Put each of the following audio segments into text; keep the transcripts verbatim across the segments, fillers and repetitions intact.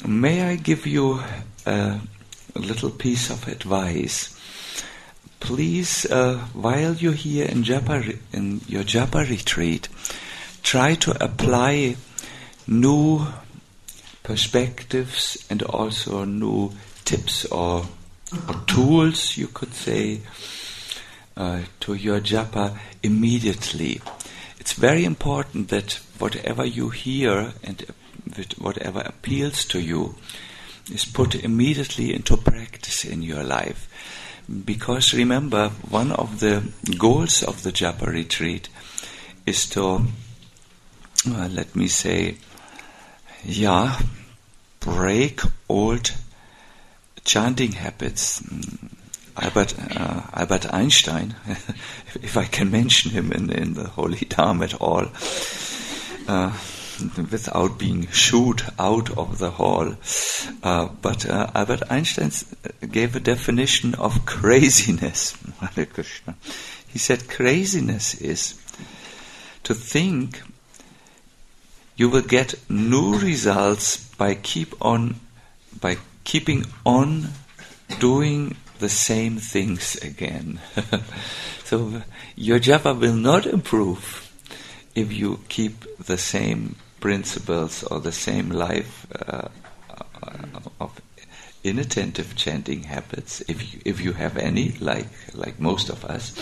may I give you a, a little piece of advice? Please, uh, while you're here in Japa, in your Japa retreat, try to apply new perspectives and also new tips or, or tools, you could say, uh, to your Japa immediately. It's very important that whatever you hear and whatever appeals to you is put immediately into practice in your life. Because remember, one of the goals of the Japa retreat is to, uh, let me say, yeah, break old chanting habits. Albert uh, Albert Einstein, if I can mention him in, in the Holy Dharma at all, uh, without being shooed out of the hall. Uh, but uh, Albert Einstein gave a definition of craziness. Hare Krishna. He said craziness is to think you will get new results by keep on by keeping on doing the same things again. So your japa will not improve if you keep the same principles or the same life uh, of inattentive chanting habits, if you, if you have any, like like most of us.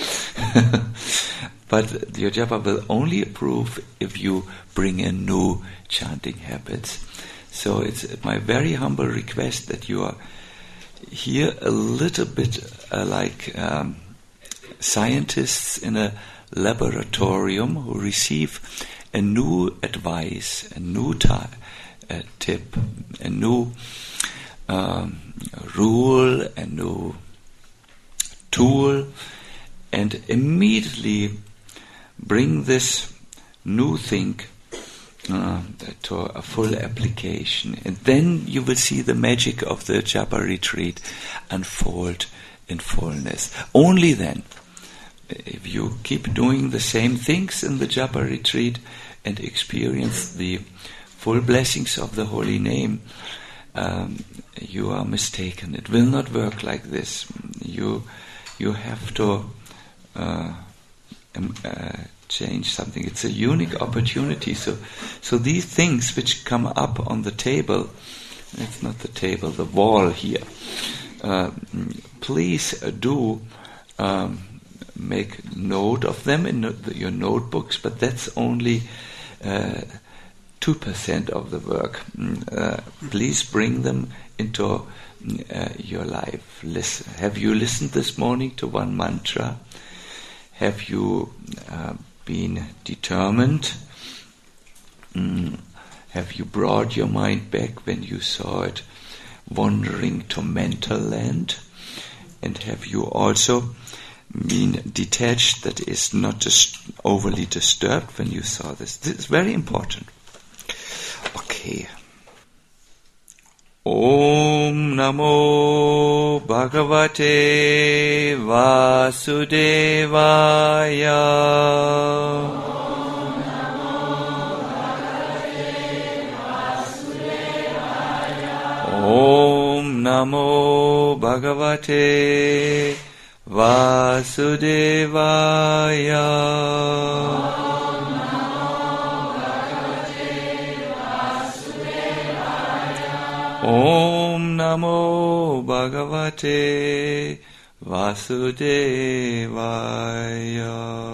But your japa will only improve if you bring in new chanting habits. So it's my very humble request that you are here a little bit uh, like um, scientists in a laboratorium who receive a new advice, a new ta- a tip, a new um, rule, a new tool, and immediately bring this new thing uh, to a full application. And then you will see the magic of the Japa retreat unfold in fullness. Only then. If you keep doing the same things in the Japa retreat and experience the full blessings of the holy name, um, you are mistaken. It will not work like this. You you have to uh, um, uh, change something. It's a unique opportunity. So, so these things which come up on the table, it's not the table, the wall here. Uh, please do. Um, Make note of them in no- your notebooks, but that's only uh, two percent of the work. Uh, please bring them into uh, your life. Listen. Have you listened this morning to one mantra? Have you uh, been determined? Mm. Have you brought your mind back when you saw it wandering to mental land? And have you also been detached, that is not just overly disturbed when you saw this? This is very important. Okay. Om Namo Bhagavate Vasudevaya. Om Namo Bhagavate Vasudevaya. Om Namo Bhagavate Vasudevaya. Om Namo Bhagavate Vasudevaya.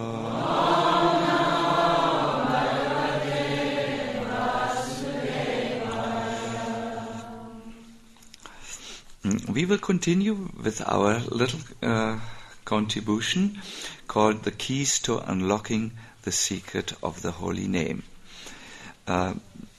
We will continue with our little uh, contribution called The Keys to Unlocking the Secret of the Holy Name. Uh,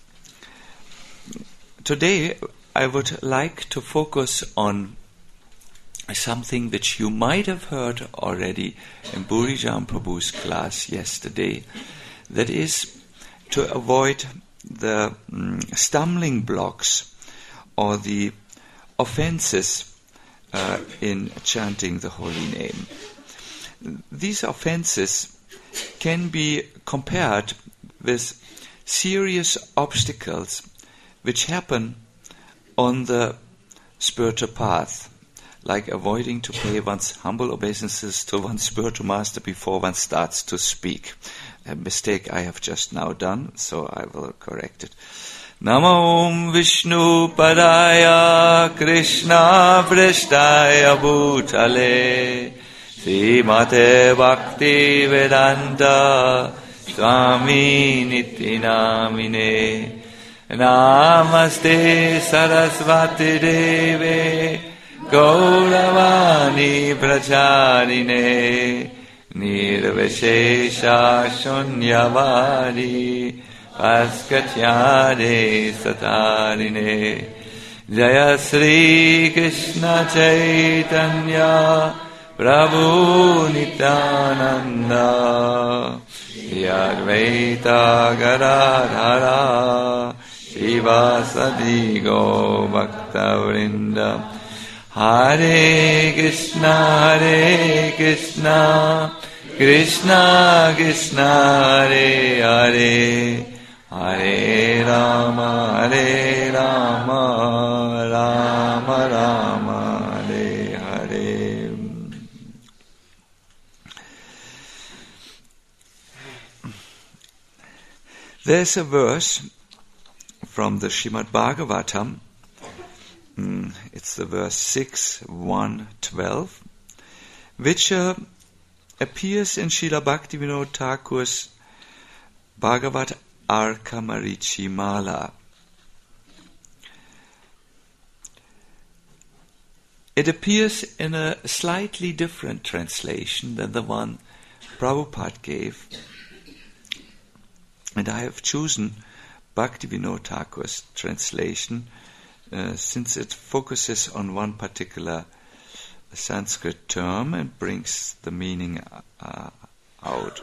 today I would like to focus on something which you might have heard already in Burijan Prabhu's class yesterday. That is to avoid the um, stumbling blocks or the offenses uh, in chanting the holy name. These offenses can be compared with serious obstacles which happen on the spiritual path, like avoiding to pay one's humble obeisances to one's spiritual master before one starts to speak. A mistake I have just now done, so I will correct it. Namo Vishnu Padaya Krishna Prasthaya Bhutale Srimate Bhakti Vedanta Swami Niti Namine Namaste Sarasvati Deve Gauravani Pracharine Nirvishesha Shunyavadi Paskatyade Satarine Jaya Sri Krishna Chaitanya Prabhu Nityananda Yadvaita Gadadhara Shivasadi Go Bhakta Vrinda Hare Krishna Hare Krishna Krishna Krishna Hare Hare Hare Rama Hare Rama Rama Rama Hare Hare. There's a verse from the Srimad Bhagavatam. Mm, it's the verse six, one, twelve, which uh, appears in Srila Bhaktivinoda Thakur's Bhagavat Arkamarichi Mala. It appears in a slightly different translation than the one Prabhupada gave, and I have chosen Bhaktivinoda Thakur's translation uh, since it focuses on one particular Sanskrit term and brings the meaning uh, out.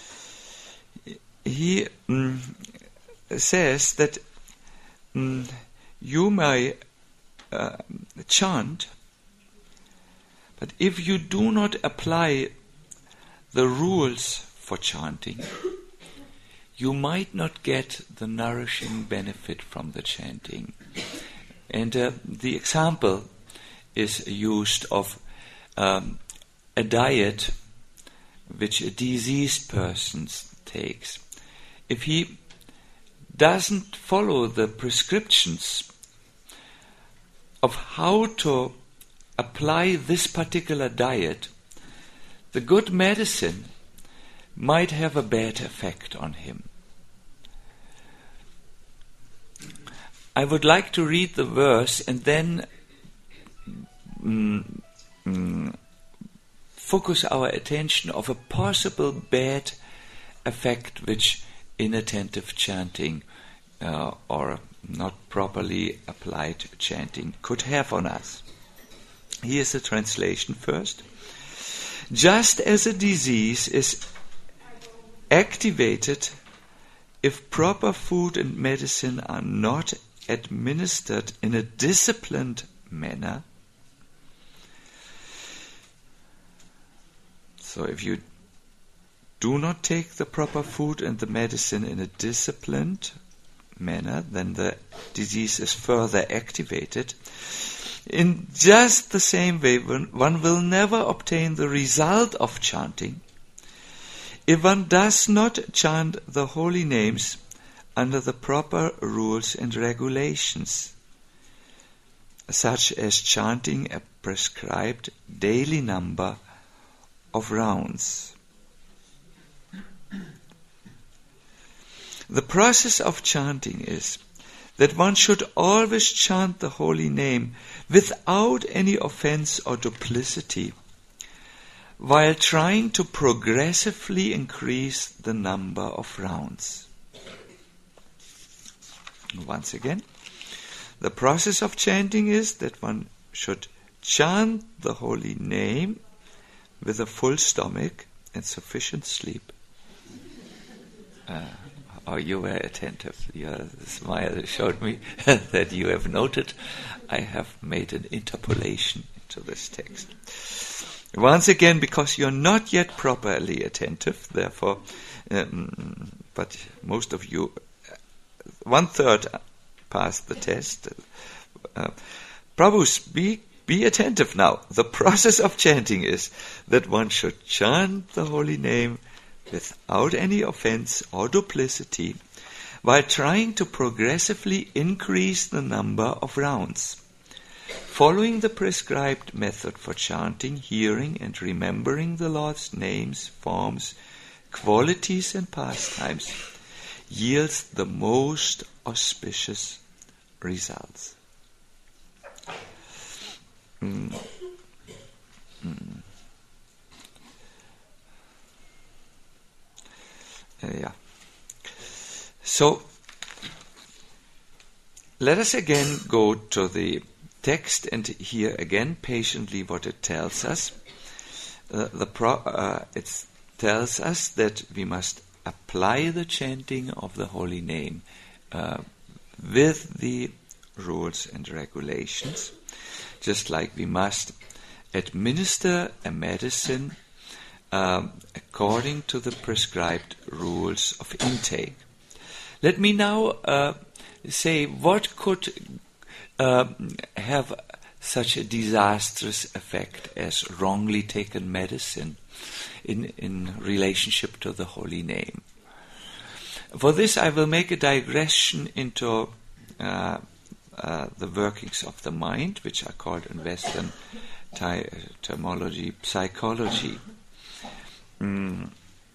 He mm, says that mm, you may uh, chant, but if you do not apply the rules for chanting, you might not get the nourishing benefit from the chanting. And uh, the example is used of um, a diet which a diseased person takes. If he doesn't follow the prescriptions of how to apply this particular diet, the good medicine might have a bad effect on him. I would like to read the verse and then mm, mm, focus our attention of a possible bad effect which inattentive chanting uh, or not properly applied chanting could have on us. Here's the translation first. Just as a disease is activated if proper food and medicine are not administered in a disciplined manner, so if you do not take the proper food and the medicine in a disciplined manner, then the disease is further activated. In just the same way, one will never obtain the result of chanting if one does not chant the holy names under the proper rules and regulations, such as chanting a prescribed daily number of rounds. The process of chanting is that one should always chant the holy name without any offense or duplicity, while trying to progressively increase the number of rounds. Once again, the process of chanting is that one should chant the holy name with a full stomach and sufficient sleep. Uh, oh, you were attentive. Your smile showed me that you have noted I have made an interpolation into this text. Once again, because you're not yet properly attentive, therefore, um, but most of you, one third passed the test, uh, Prabhus, be, be attentive now. The process of chanting is that one should chant the holy name without any offense or duplicity, while trying to progressively increase the number of rounds. Following the prescribed method for chanting, hearing, and remembering the Lord's names, forms, qualities, and pastimes yields the most auspicious results. Mm. Mm. Uh, yeah. So, let us again go to the text and hear again patiently what it tells us. Uh, the pro, uh, it tells us that we must apply the chanting of the holy name uh, with the rules and regulations, just like we must administer a medicine um, according to the prescribed rules of intake. Let me now uh, say what could uh, have such a disastrous effect as wrongly taken medicine in, in relationship to the holy name. For this I will make a digression into uh, uh, the workings of the mind, which are called in Western ty- terminology psychology. Mm.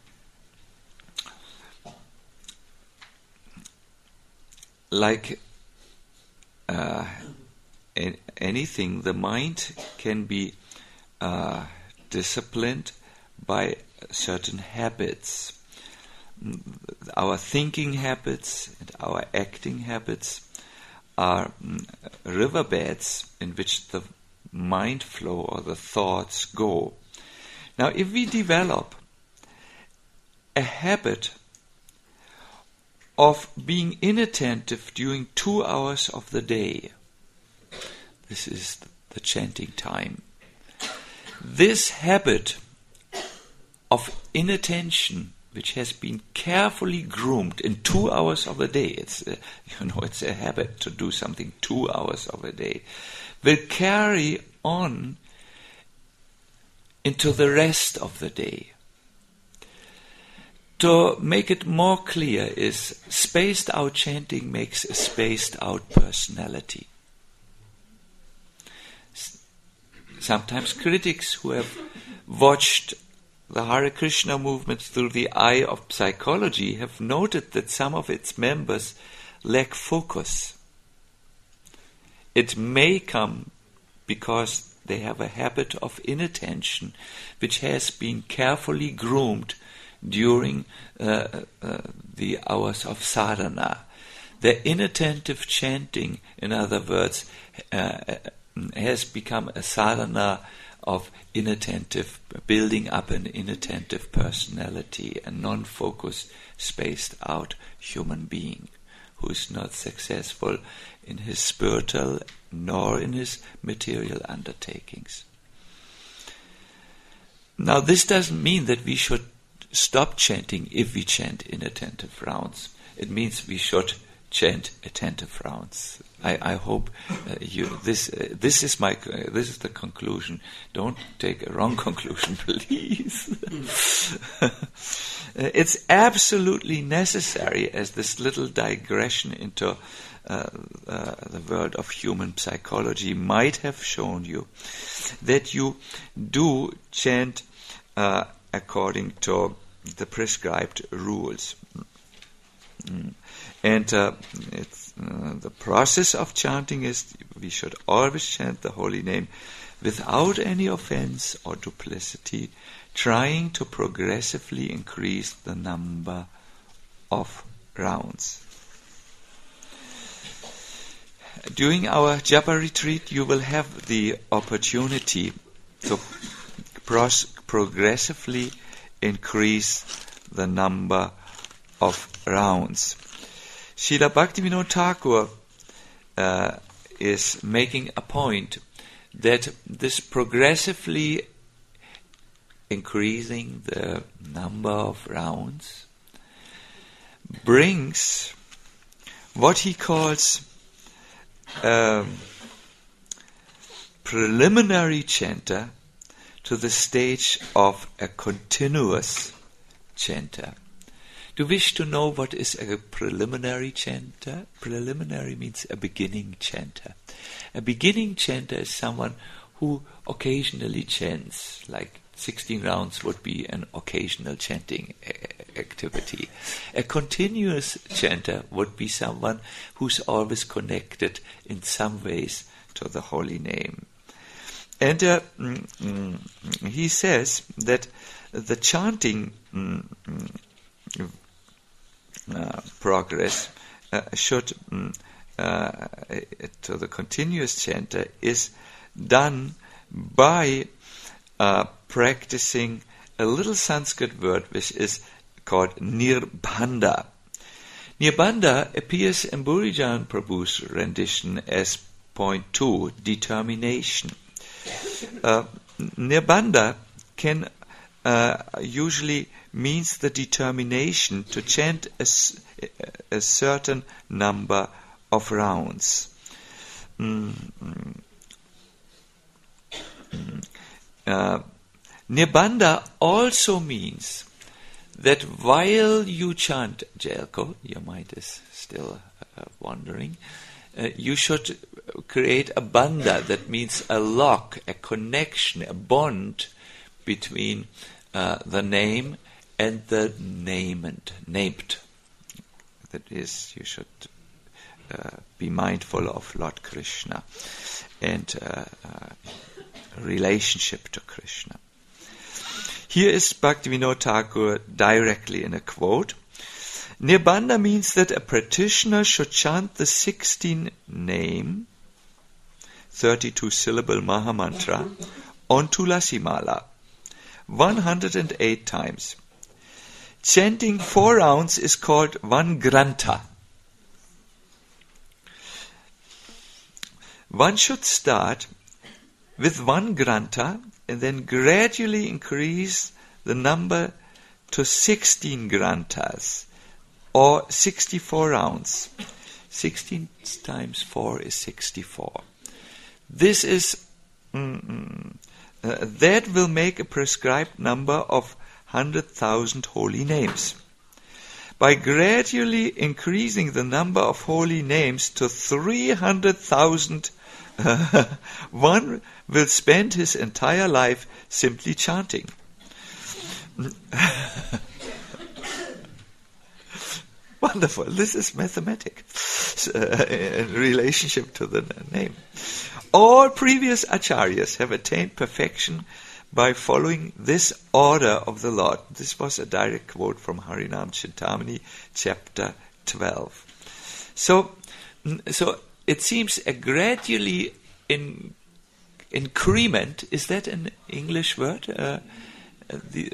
Like uh, a- anything, the mind can be uh, disciplined by certain habits. Our thinking habits and our acting habits are mm, riverbeds in which the mind flow or the thoughts go. Now, if we develop a habit of being inattentive during two hours of the day, this is the chanting time. This habit of inattention, which has been carefully groomed in two hours of a day, it's a, you know it's a habit to do something two hours of a day, will carry on into the rest of the day. To make it more clear is spaced out chanting makes a spaced out personality. Sometimes critics who have watched the Hare Krishna movement through the eye of psychology have noted that some of its members lack focus. It may come because they have a habit of inattention which has been carefully groomed during uh, uh, the hours of sadhana. Their inattentive chanting, in other words, uh, has become a sadhana of inattentive, building up an inattentive personality, a non-focused, spaced out human being who is not successful in his spiritual nor in his material undertakings. Now, this doesn't mean that we should stop chanting if we chant inattentive rounds. It means we should chant attentive rounds. I, I hope uh, you. This uh, this is my uh, this is the conclusion. Don't take a wrong conclusion, please. It's absolutely necessary, as this little digression into uh, uh, the world of human psychology might have shown you, that you do chant uh, according to the prescribed rules. Mm. And uh, it's, uh, the process of chanting is we should always chant the holy name without any offense or duplicity, trying to progressively increase the number of rounds. During our Japa retreat, you will have the opportunity to pros- progressively increase the number of rounds. Srila Bhaktivinoda Thakur uh, is making a point that this progressively increasing the number of rounds brings what he calls um, preliminary chanter to the stage of a continuous chanter. Do you wish to know what is a preliminary chanter? Preliminary means a beginning chanter. A beginning chanter is someone who occasionally chants, like sixteen rounds would be an occasional chanting a- activity. A continuous chanter would be someone who's always connected in some ways to the holy name. And uh, mm, mm, he says that the chanting mm, mm, uh, progress uh, should, mm, uh, to the continuous chanter, is done by uh, practicing a little Sanskrit word which is called nirbandha. Nirbandha appears in Burijan Prabhu's rendition as point two, determination. Uh, nirbandha can uh, usually means the determination to chant a, a certain number of rounds. Mm-hmm. Uh, Nirbandha also means that while you chant, Jelko, your mind is still uh, wandering, uh, you should create a bandha, that means a lock, a connection, a bond between uh, the name and the named, named. That is, you should uh, be mindful of Lord Krishna and uh, uh, relationship to Krishna. Here is Bhaktivinoda Thakur directly in a quote. Nirbandha means that a practitioner should chant the sixteen name, thirty-two syllable Mahamantra on Tulasi Mala, one hundred eight times. Chanting four rounds is called one grantha. One should start with one grantha and then gradually increase the number to sixteen granthas or sixty-four rounds. sixteen times four is sixty-four. This is mm, uh, that will make a prescribed number of one hundred thousand holy names. By gradually increasing the number of holy names to three hundred thousand, uh, one will spend his entire life simply chanting. Wonderful. This is mathematics uh, in relationship to the name. All previous acharyas have attained perfection by following this order of the Lord. This was a direct quote from Harinam Chintamani, chapter twelve. So, so it seems a gradually in, increment, is that an English word? Uh, the,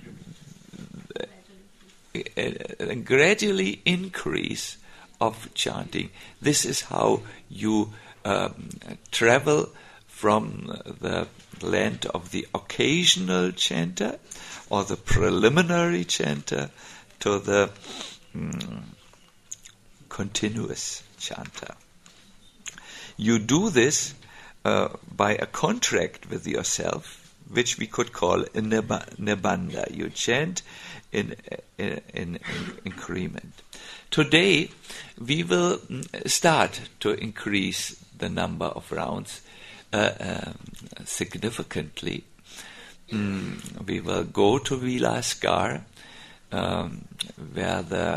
a, a gradually increase of chanting. This is how you um, travel from the land of the occasional chanter or the preliminary chanter to the mm, continuous chanter. You do this uh, by a contract with yourself, which we could call a nirbandha. You chant in, in, in, in increment. Today, we will start to increase the number of rounds uh, um, significantly. Mm, we will go to Vilasgar, um, where the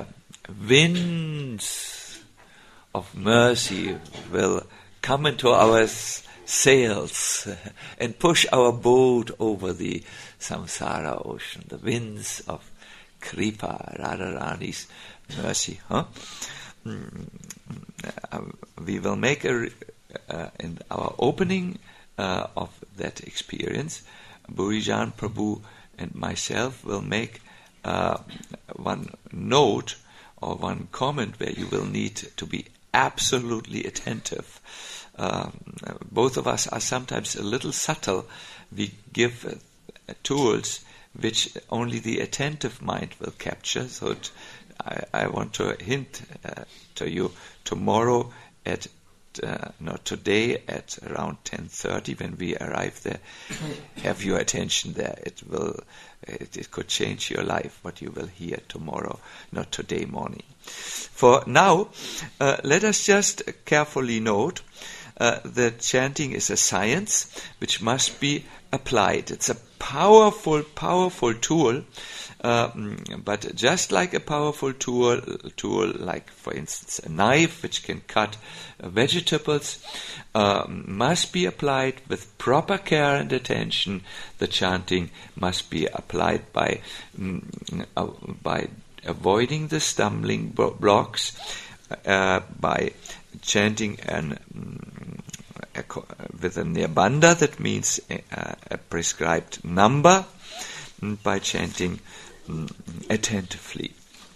winds of mercy will come into our s- sails and push our boat over the samsara ocean, the winds of Kripa, Radharani's mercy. Huh? Mm, uh, we will make a, uh, in our opening uh, of that experience, Burijan Prabhu and myself will make uh, one note or one comment where you will need to be absolutely attentive. Um, both of us are sometimes a little subtle. We give uh, tools which only the attentive mind will capture. So t- I, I want to hint uh, to you tomorrow at But uh, not today at around ten thirty when we arrive there. Have your attention there. It will, it, it could change your life, what you will hear tomorrow, not today morning. For now, uh, let us just carefully note uh, that chanting is a science which must be applied. It's a powerful, powerful tool. Uh, but just like a powerful tool, tool like, for instance, a knife which can cut uh, vegetables, uh, must be applied with proper care and attention. The chanting must be applied by um, uh, by avoiding the stumbling bro- blocks, uh, by chanting an, um, a, with a nirbandha, that means a, a prescribed number, by chanting mm, attentively.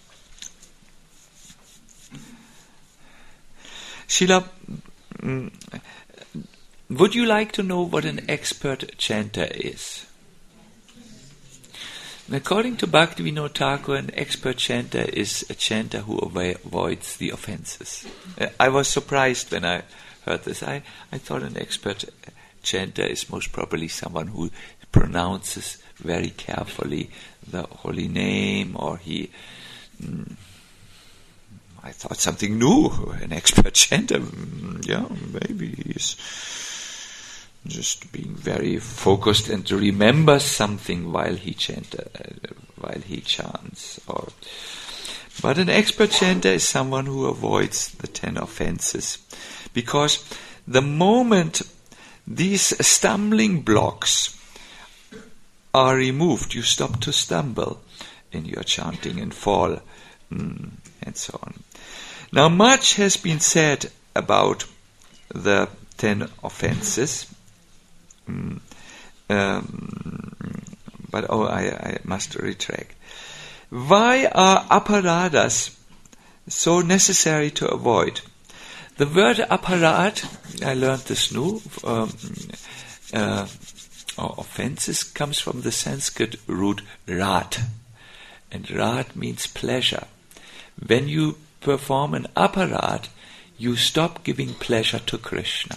Srila, mm, would you like to know what an expert chanter is? According to Bhaktivinoda Thakur, an expert chanter is a chanter who avoids the offenses. Uh, I was surprised when I heard this. I, I thought an expert chanter is most probably someone who pronounces very carefully the holy name, or he, mm, I thought something new, an expert chanter, mm, yeah, maybe he's just being very focused and remembers something while he chant, uh, while he chants. Or, but an expert chanter is someone who avoids the ten offenses, because the moment these stumbling blocks are removed, you stop to stumble in your chanting and fall, mm, and so on. Now, much has been said about the ten offenses, mm, um, but oh, I, I must retract. Why are aparadhas so necessary to avoid? The word aparad, I learned this new, um, uh, or offenses, comes from the Sanskrit root rat, and rat means pleasure. When you perform an aparad, you stop giving pleasure to Krishna.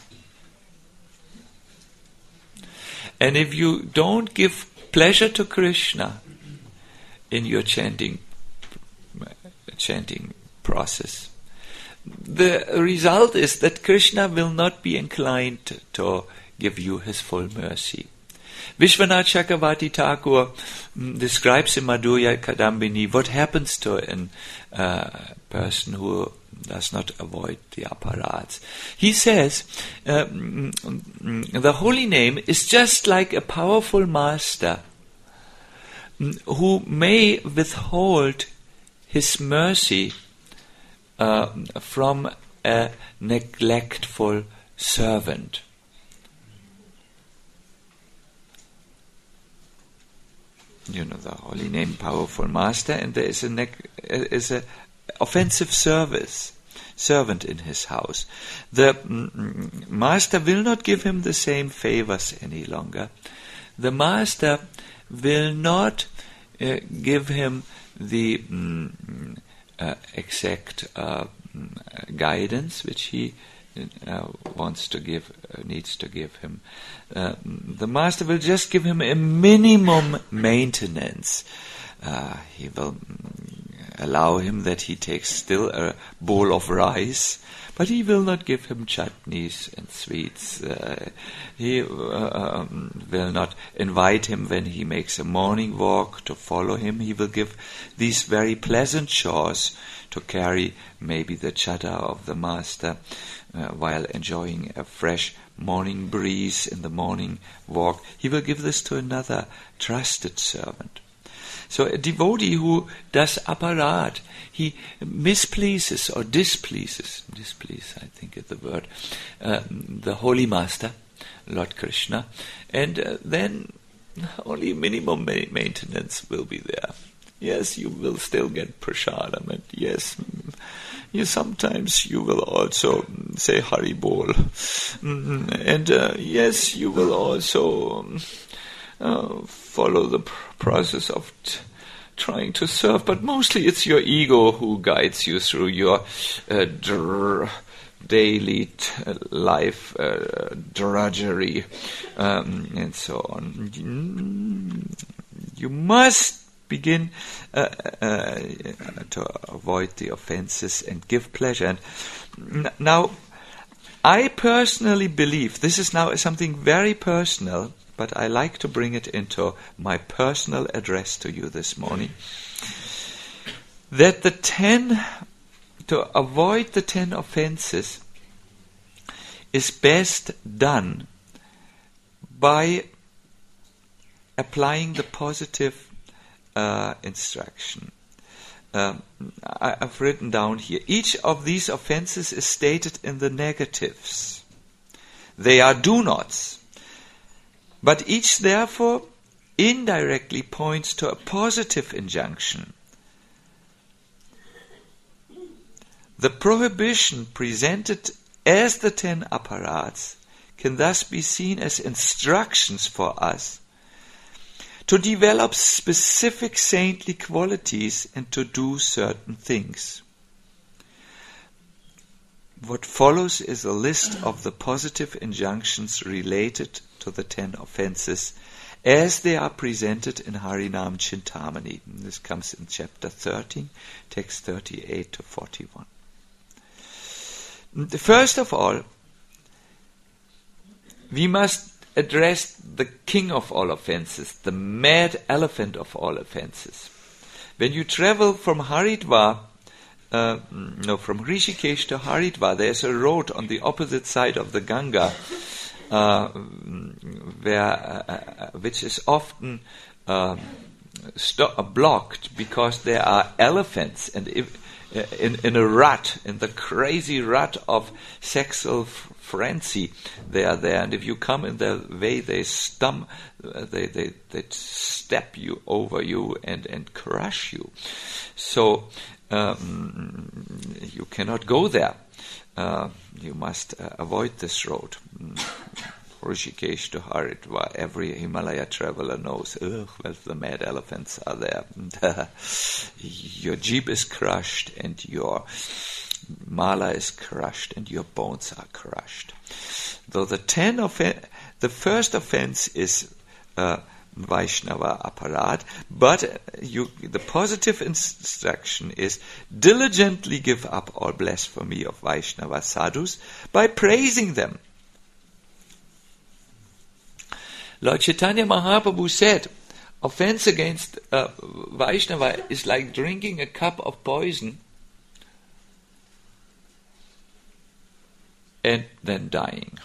And if you don't give pleasure to Krishna in your chanting chanting process, the result is that Krishna will not be inclined to give you his full mercy. Vishwanath Chakravarti Thakur mm, describes in Madhurya Kadambini what happens to a uh, person who does not avoid the aparads. He says, uh, mm, mm, the holy name is just like a powerful master mm, who may withhold his mercy uh, from a neglectful servant. You know, the holy name, powerful master, and there is a neg- is a offensive service servant in his house. The mm, master will not give him the same favors any longer. The master will not uh, give him the mm, uh, exact uh, guidance which he uh, wants to give, uh, needs to give him. Uh, the master will just give him a minimum maintenance. Uh, he will allow him that he takes still a bowl of rice, but he will not give him chutneys and sweets. Uh, he uh, um, will not invite him when he makes a morning walk to follow him. He will give these very pleasant chores to carry maybe the chadar of the master uh, while enjoying a fresh morning breeze in the morning walk. He will give this to another trusted servant. So a devotee who does aparad, he mispleases or displeases, displease I think is the word, uh, the Holy Master, Lord Krishna, and uh, then only minimum ma- maintenance will be there. Yes, you will still get prasadam, and yes, you sometimes you will also say Hari Bol, mm, and uh, yes, you will also uh, follow the pr- process of t- trying to serve, but mostly it's your ego who guides you through your uh, dr- daily t- life uh, drudgery um, and so on. You must begin uh, uh, to avoid the offenses and give pleasure. And n- now, I personally believe, this is now something very personal, but I like to bring it into my personal address to you this morning, that the ten, to avoid the ten offenses is best done by applying the positive uh, instruction. Um, I, I've written down here, each of these offenses is stated in the negatives. They are do-nots. But each, therefore, indirectly points to a positive injunction. The prohibition presented as the ten apparats can thus be seen as instructions for us to develop specific saintly qualities and to do certain things. What follows is a list of the positive injunctions related to the ten offenses as they are presented in Harinam Chintamani. This comes in chapter thirteen, text thirty-eight to forty-one. First of all, we must address the king of all offenses, the mad elephant of all offenses. When you travel from Haridwar, uh, no, from Rishikesh to Haridwar, there's a road on the opposite side of the Ganga, uh, where uh, which is often uh, sto- blocked because there are elephants, and if In, in a rut, in the crazy rut of sexual f- frenzy, they are there. And if you come in their way, they stump, uh, they, they they step you over you and, and crush you. So um, you cannot go there. Uh, you must uh, avoid this road. Rishikesh to Haridwar, every Himalaya traveler knows, ugh, well, the mad elephants are there. Your jeep is crushed and your mala is crushed and your bones are crushed. Though the ten offen- the first offense is uh, Vaishnava apparat, but you, the positive instruction is diligently give up all blasphemy of Vaishnava sadhus by praising them. Lord Chaitanya Mahaprabhu said, offense against uh, Vaishnava is like drinking a cup of poison and then dying.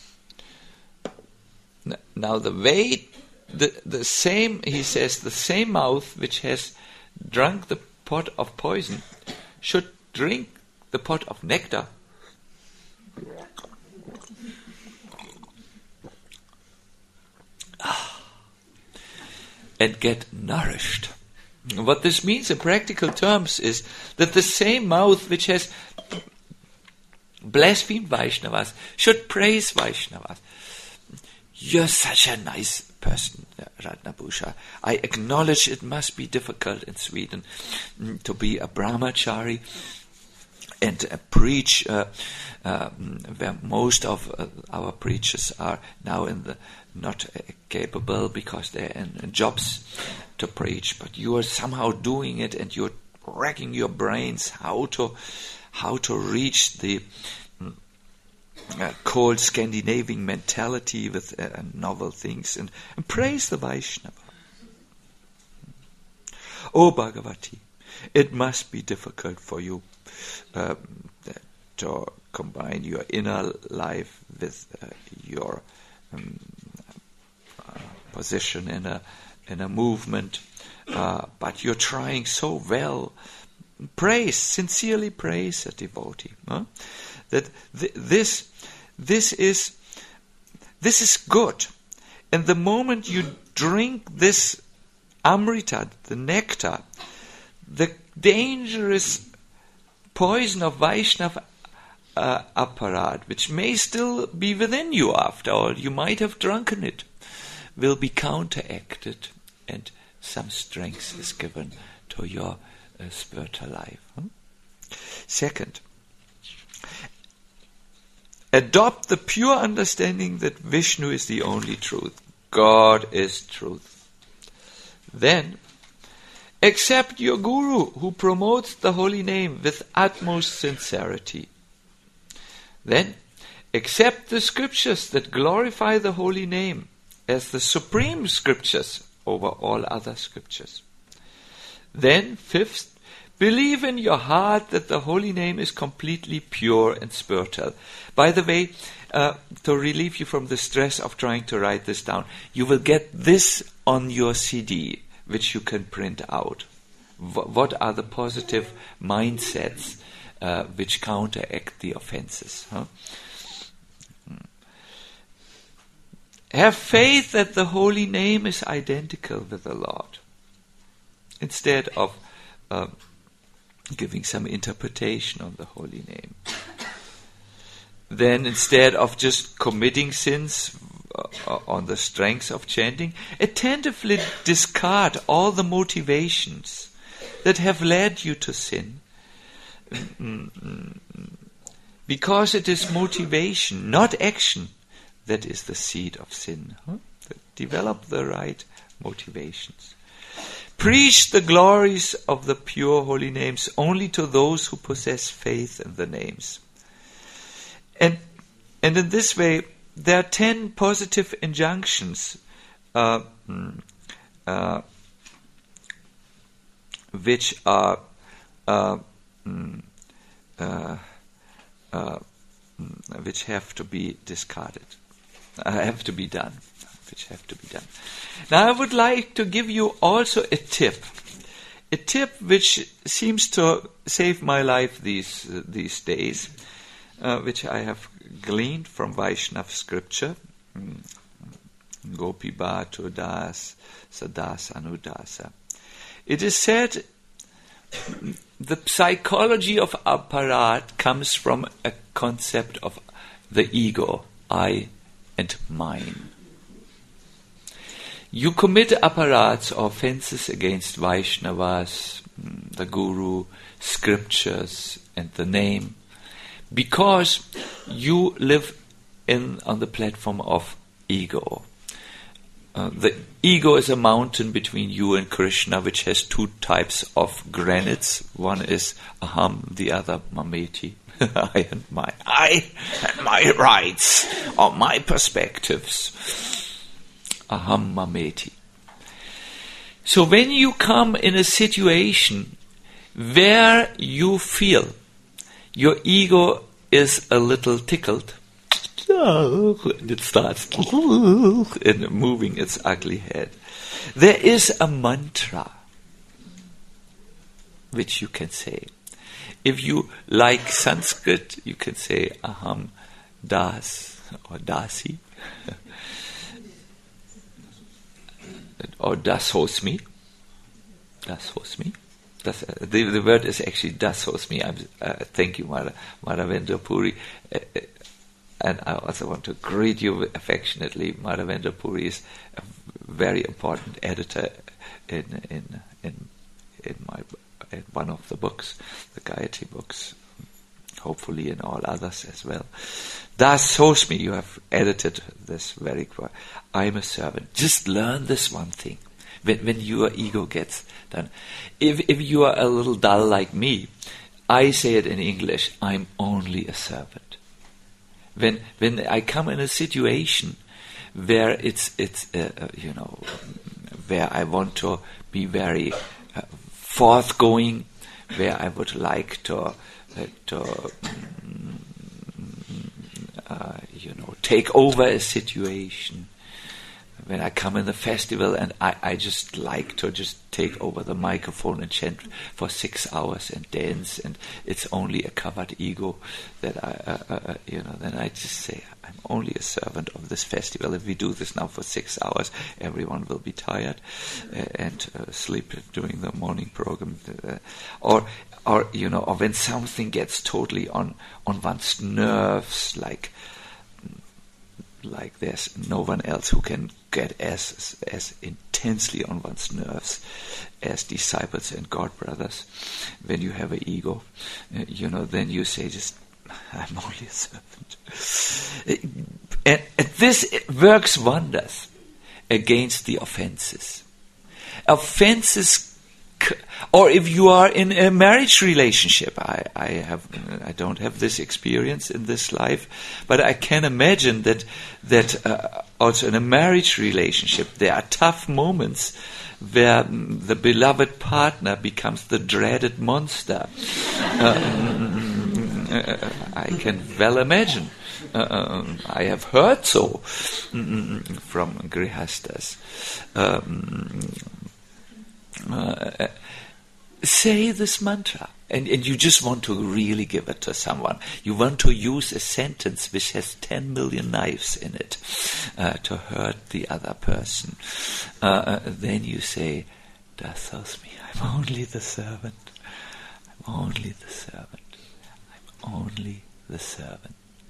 Now the way, the, the same, he says, the same mouth which has drunk the pot of poison should drink the pot of nectar. And get nourished. What this means in practical terms is that the same mouth which has blasphemed Vaishnavas should praise Vaishnavas. You're such a nice person, Ratnabhusha. I acknowledge it must be difficult in Sweden to be a brahmachari and uh, preach uh, uh, where most of uh, our preachers are now in the not uh, capable because they're in, in jobs to preach, but you are somehow doing it and you're racking your brains how to how to reach the uh, cold Scandinavian mentality with uh, novel things and, and praise the Vaishnava. Oh Bhagavati, it must be difficult for you um, to combine your inner life with uh, your um, uh, position in a in a movement, uh, but you're trying so well. Praise, sincerely praise a devotee. Huh? That th- this this is this is good, and the moment you drink this amrita, the nectar, the dangerous poison of Vaishnava uh, apparat, which may still be within you after all, you might have drunken it, will be counteracted and some strength is given to your uh, spiritual life. Hmm? Second, adopt the pure understanding that Vishnu is the only truth. God is truth. Then, accept your guru who promotes the holy name with utmost sincerity. Then, accept the scriptures that glorify the holy name as the supreme scriptures over all other scriptures. Then, fifth, believe in your heart that the holy name is completely pure and spiritual. By the way, uh, to relieve you from the stress of trying to write this down, you will get this on your C D, which you can print out. W- what are the positive mindsets uh, which counteract the offenses? Huh? Have faith that the holy name is identical with the Lord. Instead of uh, giving some interpretation on the holy name. Then instead of just committing sins uh, on the strength of chanting, attentively discard all the motivations that have led you to sin. Because it is motivation, not action, that is the seed of sin. Huh? Develop the right motivations. Preach the glories of the pure holy names only to those who possess faith in the names. And and in this way, there are ten positive injunctions uh, uh, which are uh, uh, uh, which have to be discarded, uh, have to be done. which have to be done. Now I would like to give you also a tip. A tip which seems to save my life these uh, these days, uh, which I have gleaned from Vaishnava scripture. Mm. Gopi Bhato Das Sadas Anudasa. It is said the psychology of aparat comes from a concept of the ego, I and mine. You commit aparats or offenses against Vaishnavas, the Guru, scriptures, and the name, because you live in on the platform of ego. Uh, the ego is a mountain between you and Krishna, which has two types of granites. One is aham, the other mameti. I and my, I and my rights, or my perspectives. Aham mameti. So when you come in a situation where you feel your ego is a little tickled, and it starts and moving its ugly head, there is a mantra which you can say. If you like Sanskrit, you can say aham das or dasi. Or das hosmi. Das hosmi. Das, uh, the, the word is actually das hosmi. I'm, uh, thank you, Mara, Madhavendra Puri. Uh, uh, and I also want to greet you affectionately. Madhavendra Puri is a very important editor in in in in my in one of the books, the Gayatri books. Hopefully in all others as well. Das hosmi, you have edited this very well. I'm a servant. Just learn this one thing. When, when your ego gets done. If, if you are a little dull like me, I say it in English, I'm only a servant. When when I come in a situation where it's, it's uh, uh, you know, where I want to be very uh, forthgoing, where I would like to to uh, you know take over a situation. When I come in the festival and I, I just like to just take over the microphone and chant for six hours and dance, and it's only a covered ego that I, uh, uh, you know, then I just say, I'm only a servant of this festival. If we do this now for six hours, everyone will be tired uh, and uh, sleep during the morning program. Uh, or, or, you know, or when something gets totally on, on one's nerves, like, like there's no one else who can get as as intensely on one's nerves as disciples and God brothers. When you have an ego, uh, you know, then you say just, I'm only a servant. And, and this works wonders against the offenses. Offenses, or if you are in a marriage relationship, I, I have, I don't have this experience in this life, but I can imagine that that uh, also in a marriage relationship there are tough moments where the beloved partner becomes the dreaded monster. Uh, I can well imagine. Uh, I have heard so from grihastas. Um, uh, say this mantra, and, and you just want to really give it to someone. You want to use a sentence which has ten million knives in it uh, to hurt the other person. Uh, then you say, "Das aus me. I'm only the servant. I'm only the servant. I'm only the servant.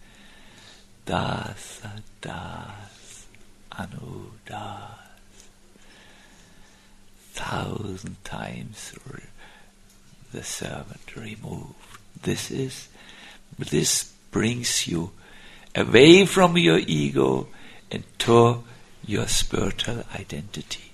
Das, das, anu, das." Thousand times re- the servant removed. This is, this brings you away from your ego and to your spiritual identity.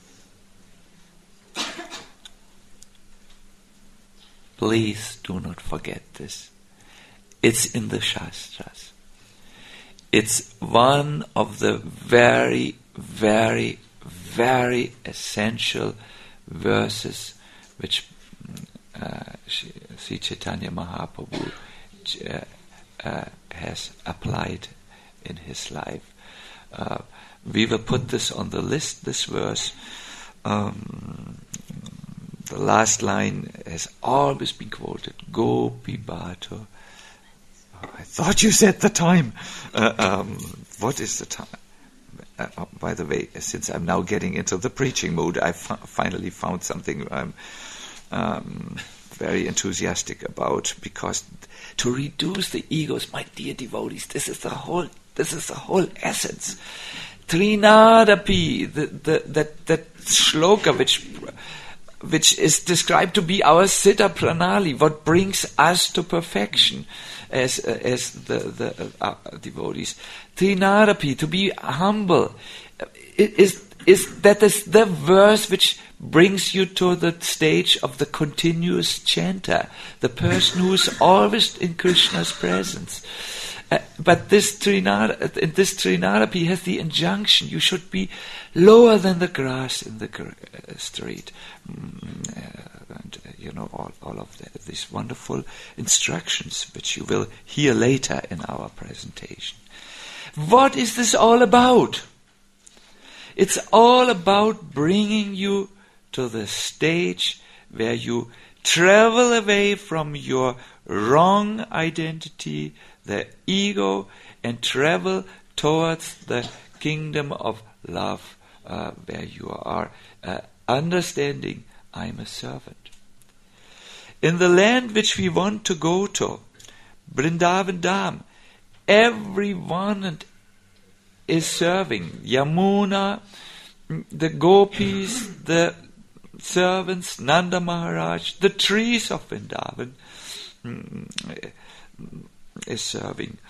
Please do not forget this. It's in the Shastras. It's one of the very, very, very essential verses which uh, Sri Chaitanya Mahaprabhu uh, uh, has applied in his life. Uh, we will put this on the list, this verse. Um, the last line has always been quoted, Gopi Bhato. Oh, I thought you said the time. Uh, um, what is the time? Uh, oh, by the way, since I'm now getting into the preaching mood, I f- finally found something I'm um, very enthusiastic about, because to reduce the egos, my dear devotees, this is the whole, this is the whole essence. Trinadapi, the, the, that that shloka which which is described to be our Siddha Pranali, what brings us to perfection as uh, as the, the uh, uh, devotees. Trinadapi, to be humble, it is is that is the verse which brings you to the stage of the continuous chanter, the person who is always in Krishna's presence. Uh, but this Trinada, uh, this Trinadapi has the injunction: you should be lower than the grass in the gr- uh, street. Mm, uh, and uh, you know all, all of the, these wonderful instructions, which you will hear later in our presentation. What is this all about? It's all about bringing you to the stage where you travel away from your wrong identity, the ego, and travel towards the kingdom of love, uh, where you are uh, understanding, I'm a servant. In the land which we want to go to, Vrindavan Dham, everyone is serving. Yamuna, the gopis, the servants, Nanda Maharaj, the trees of Vrindavan is serving.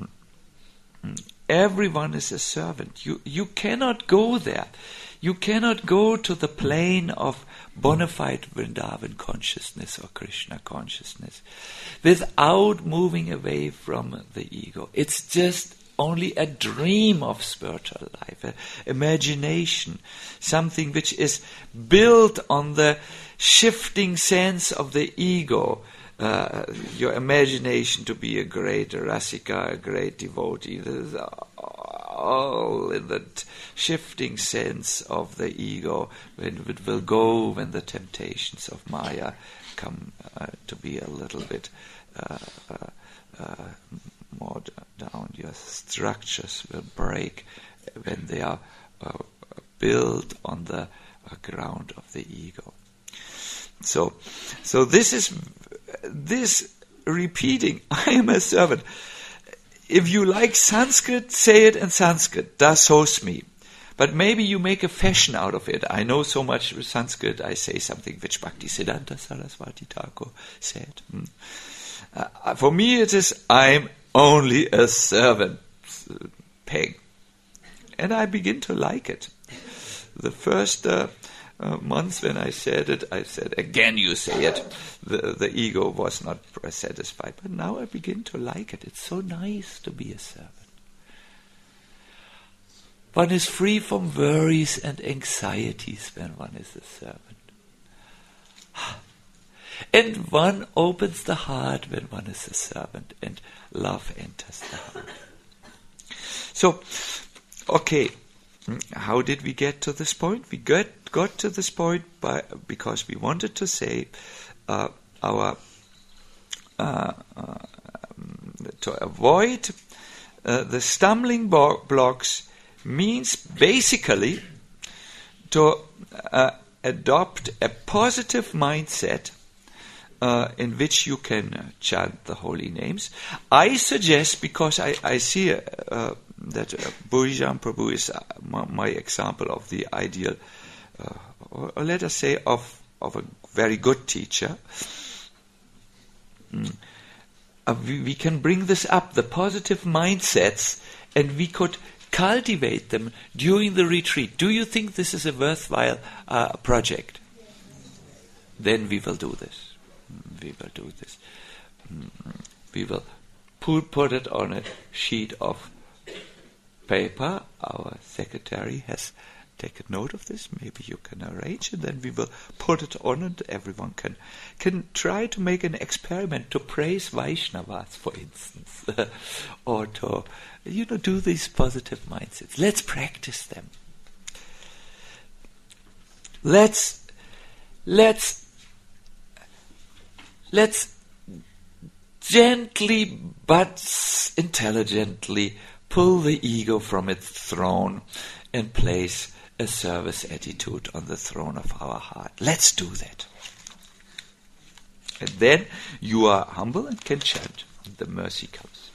Everyone is a servant. You you cannot go there. You cannot go to the plane of bona fide Vrindavan consciousness or Krishna consciousness without moving away from the ego. It's just only a dream of spiritual life, an imagination, something which is built on the shifting sense of the ego. Uh, your imagination to be a great rasika, a great devotee, this is all in the t- shifting sense of the ego, when it will go when the temptations of Maya come uh, to be a little bit uh, uh, uh, more d- down. Your structures will break when they are uh, built on the uh, ground of the ego. So, so this is this repeating, I am a servant. If you like Sanskrit, say it in Sanskrit, Das Hosmi. But maybe you make a fashion out of it. I know so much Sanskrit, I say something which Bhaktisiddhanta Saraswati Thakur said. Uh, for me it is, I'm only a servant, Peg. And I begin to like it. The first uh, uh, months when I said it, I said, again you say it. The, the ego was not satisfied. But now I begin to like it. It's so nice to be a servant. One is free from worries and anxieties when one is a servant. And one opens the heart when one is a servant, and love enters the heart. So, okay, how did we get to this point? We got, got to this point by because we wanted to say uh, our uh, uh, to avoid uh, the stumbling bo- blocks means basically to uh, adopt a positive mindset uh, in which you can uh, chant the holy names. I suggest, because I, I see uh, uh, that uh, Burijan Prabhu is uh, my, my example of the ideal, uh, or, or let us say of, of a very good teacher. Mm. Uh, we, we can bring this up, the positive mindsets, and we could cultivate them during the retreat. Do you think this is a worthwhile uh, project? Yes. Then we will do this. We will do this. We will put, put it on a sheet of paper. Our secretary has taken note of this. Maybe you can arrange it. Then we will put it on, and everyone can can try to make an experiment to praise Vaishnavas, for instance, or to you know do these positive mindsets. Let's practice them. Let's let's let's gently but intelligently pull the ego from its throne and place a service attitude on the throne of our heart. Let's do that. And then you are humble and can chant. The mercy comes.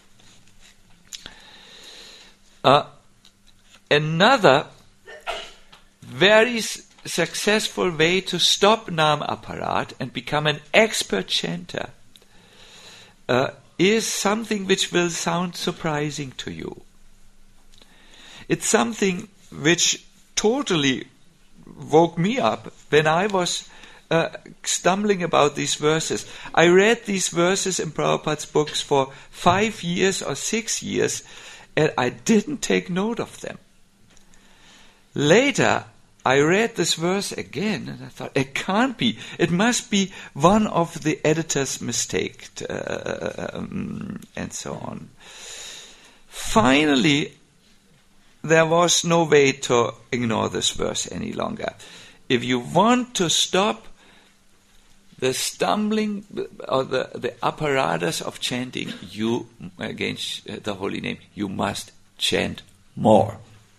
Uh, another very s- successful way to stop Nam Aparat and become an expert chanter uh, is something which will sound surprising to you. It's something which totally woke me up when I was uh, stumbling about these verses. I read these verses in Prabhupada's books for five years or six years, and I didn't take note of them. Later, I read this verse again, and I thought, it can't be. It must be one of the editor's mistakes, uh, um, and so on. Finally, there was no way to ignore this verse any longer. If you want to stop the stumbling or the, the apparatus of chanting you against the holy name, you must chant more.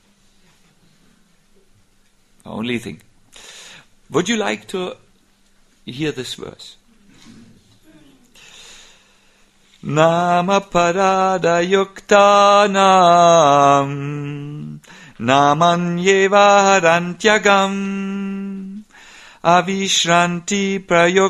Only thing. Would you like to hear this verse? Nama parada yuktanam namanyeva harantyagam avishranti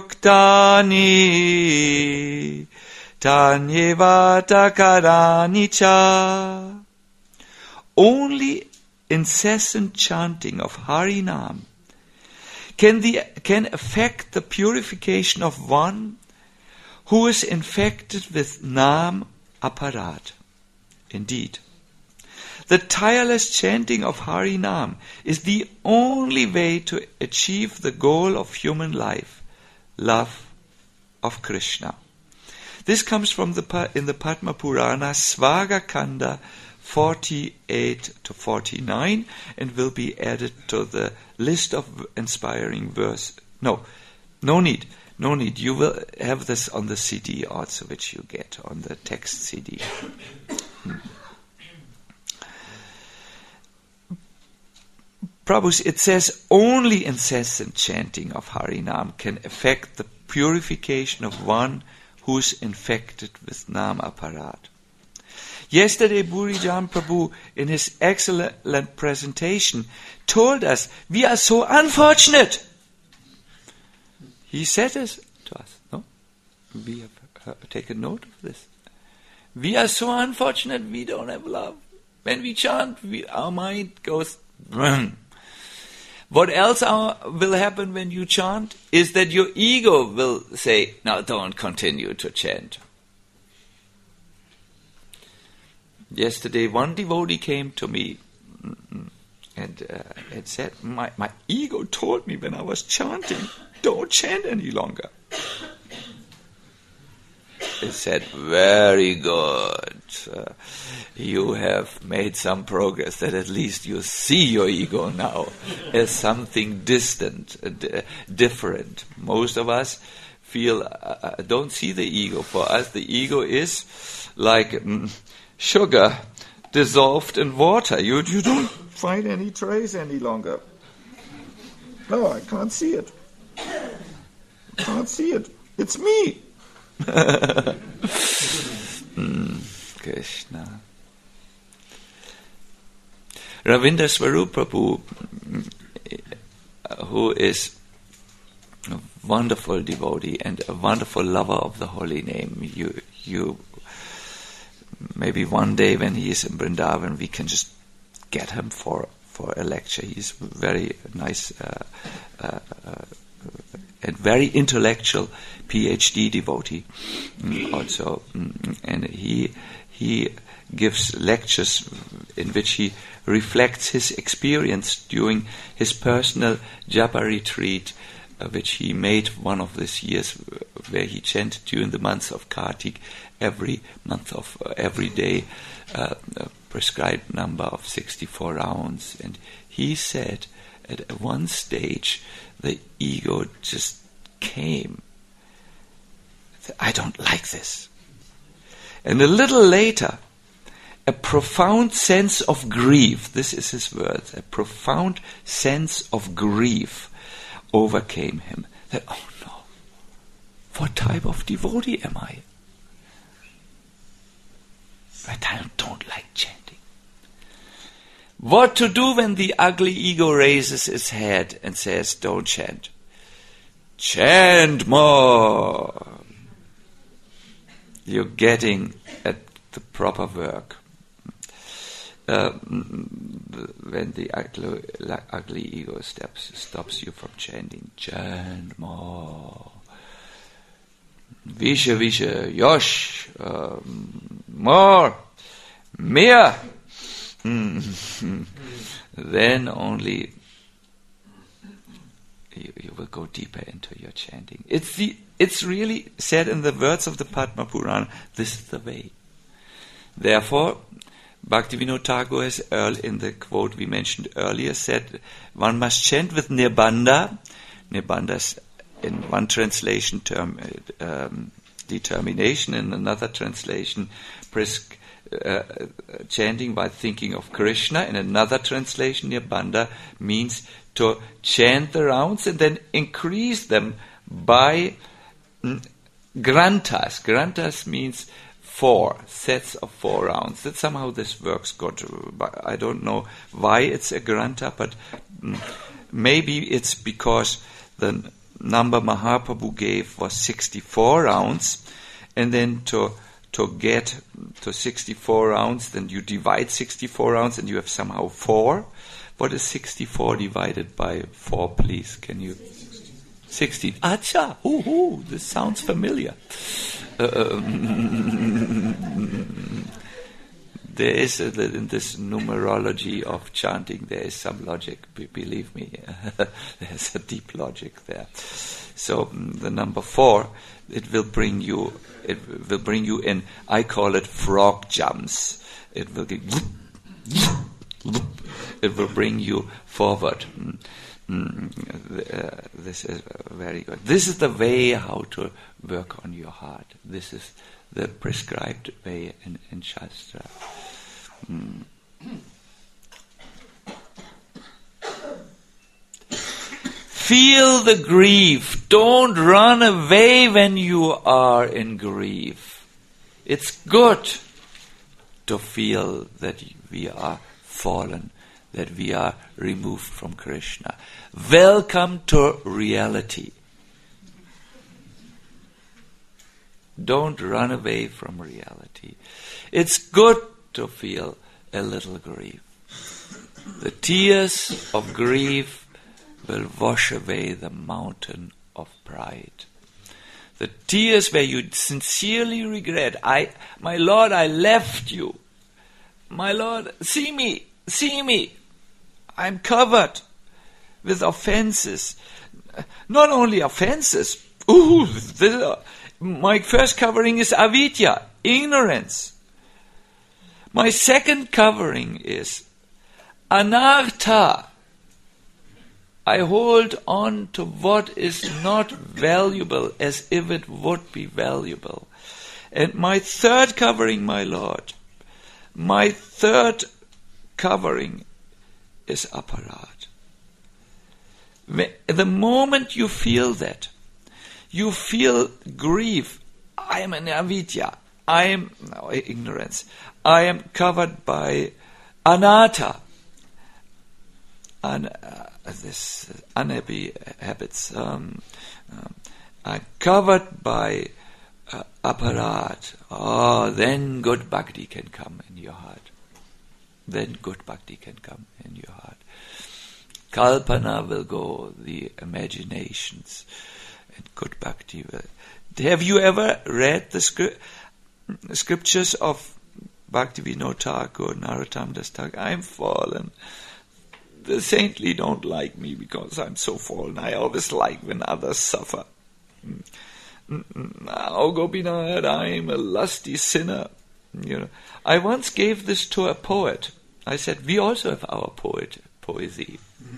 prayuktani tanyeva takarani cha. Only incessant chanting of Harinam can the can affect the purification of one who is infected with Nam Aparat. Indeed, the tireless chanting of Harinam is the only way to achieve the goal of human life, love of Krishna. This comes from the in the Padma Purana, Svaga Kanda forty-eight to forty-nine, and will be added to the list of inspiring verse. No, no need. No need. You will have this on the C D also, which you get on the text C D. Prabhu, it says only incessant chanting of Harinam can affect the purification of one who is infected with Nam Aparat. Yesterday, Burijan Prabhu, in his excellent presentation, told us we are so unfortunate. He said this to us, no? We have uh, take a note of this. We are so unfortunate we don't have love. When we chant, we, our mind goes... Vroom. What else are, will happen when you chant is that your ego will say, no, don't continue to chant. Yesterday, one devotee came to me and uh, had said, my, my ego told me when I was chanting, don't chant any longer. He said, very good. Uh, you have made some progress that at least you see your ego now as something distant, uh, d- different. Most of us feel, uh, don't see the ego. For us, the ego is like mm, sugar dissolved in water. You, you don't find any trace any longer. No, I can't see it. I can't see it. It's me. mm, Krishna. Ravinder Swarup Prabhu, who is a wonderful devotee and a wonderful lover of the holy name, you, you, maybe one day when he is in Vrindavan, we can just get him for, for a lecture. He's very nice uh, uh, uh, and very intellectual PhD devotee mm, also, mm, and he he gives lectures in which he reflects his experience during his personal japa retreat, uh, which he made one of these years, where he chanted during the months of Kartik every month of uh, every day uh, a prescribed number of sixty-four rounds, and he said at one stage the ego just came. I don't like this. And a little later, a profound sense of grief, this is his words, a profound sense of grief overcame him. That, oh no, what type of devotee am I? But I don't like chanting. What to do when the ugly ego raises its head and says, don't chant. Chant more. You're getting at the proper work. Uh, when the ugly, ugly ego steps, stops you from chanting, chant more. Visha, visha, yosh, uh, more, mehr. Mm. Then only you, you will go deeper into your chanting. It's the it's really said in the words of the Padma Purana, this is the way. Therefore, Bhaktivinoda Thakur has early, in the quote we mentioned earlier, said one must chant with nirbandha. Nirbandha is in one translation term um, determination, in another translation prescription. Uh, chanting by thinking of Krishna. In another translation, nirbandha means to chant the rounds and then increase them by mm, grantas. Grantas means four sets of four rounds. That somehow this works good. I don't know why it's a granta, but mm, maybe it's because the number Mahaprabhu gave was sixty-four rounds, and then to To get to sixty-four rounds, then you divide sixty-four rounds and you have somehow four. What is sixty-four divided by four, please? Can you? sixteen. Acha! Ooh, ooh, this sounds familiar. Uh, there is, a, in this numerology of chanting, there is some logic, believe me. There's a deep logic there. So the number four, it will bring you, it will bring you in, I call it frog jumps. It will get, it will bring you forward. Uh, this is very good. This is the way how to work on your heart. This is the prescribed way in, in Shastra. Mm. Feel the grief. Don't run away when you are in grief. It's good to feel that we are fallen, that we are removed from Krishna. Welcome to reality. Don't run away from reality. It's good to feel a little grief. The tears of grief will wash away the mountain of pride. The tears where you sincerely regret, I, my Lord, I left you. My Lord, see me, see me. I'm covered with offenses. Not only offenses. Ooh, this, my first covering is avidya, ignorance. My second covering is anartha. I hold on to what is not valuable as if it would be valuable. And my third covering, my Lord, my third covering is aparat. The moment you feel that, you feel grief. I am an avidya. I am no, ignorance. I am covered by anatta. An, uh, this uh, unhappy habits. Um, um, I'm covered by uh, aparat. Oh, then good bhakti can come in your heart. Then good bhakti can come in your heart. Kalpana will go, the imaginations, and good bhakti will. Have you ever read the scri- scriptures of Bhaktivinoda Thakur, Narottam Das Thakur? I'm fallen. The saintly don't like me because I'm so fallen. I always like when others suffer. Oh, Gopinath, I'm a lusty sinner. You know, I once gave this to a poet. I said, we also have our poet poesy.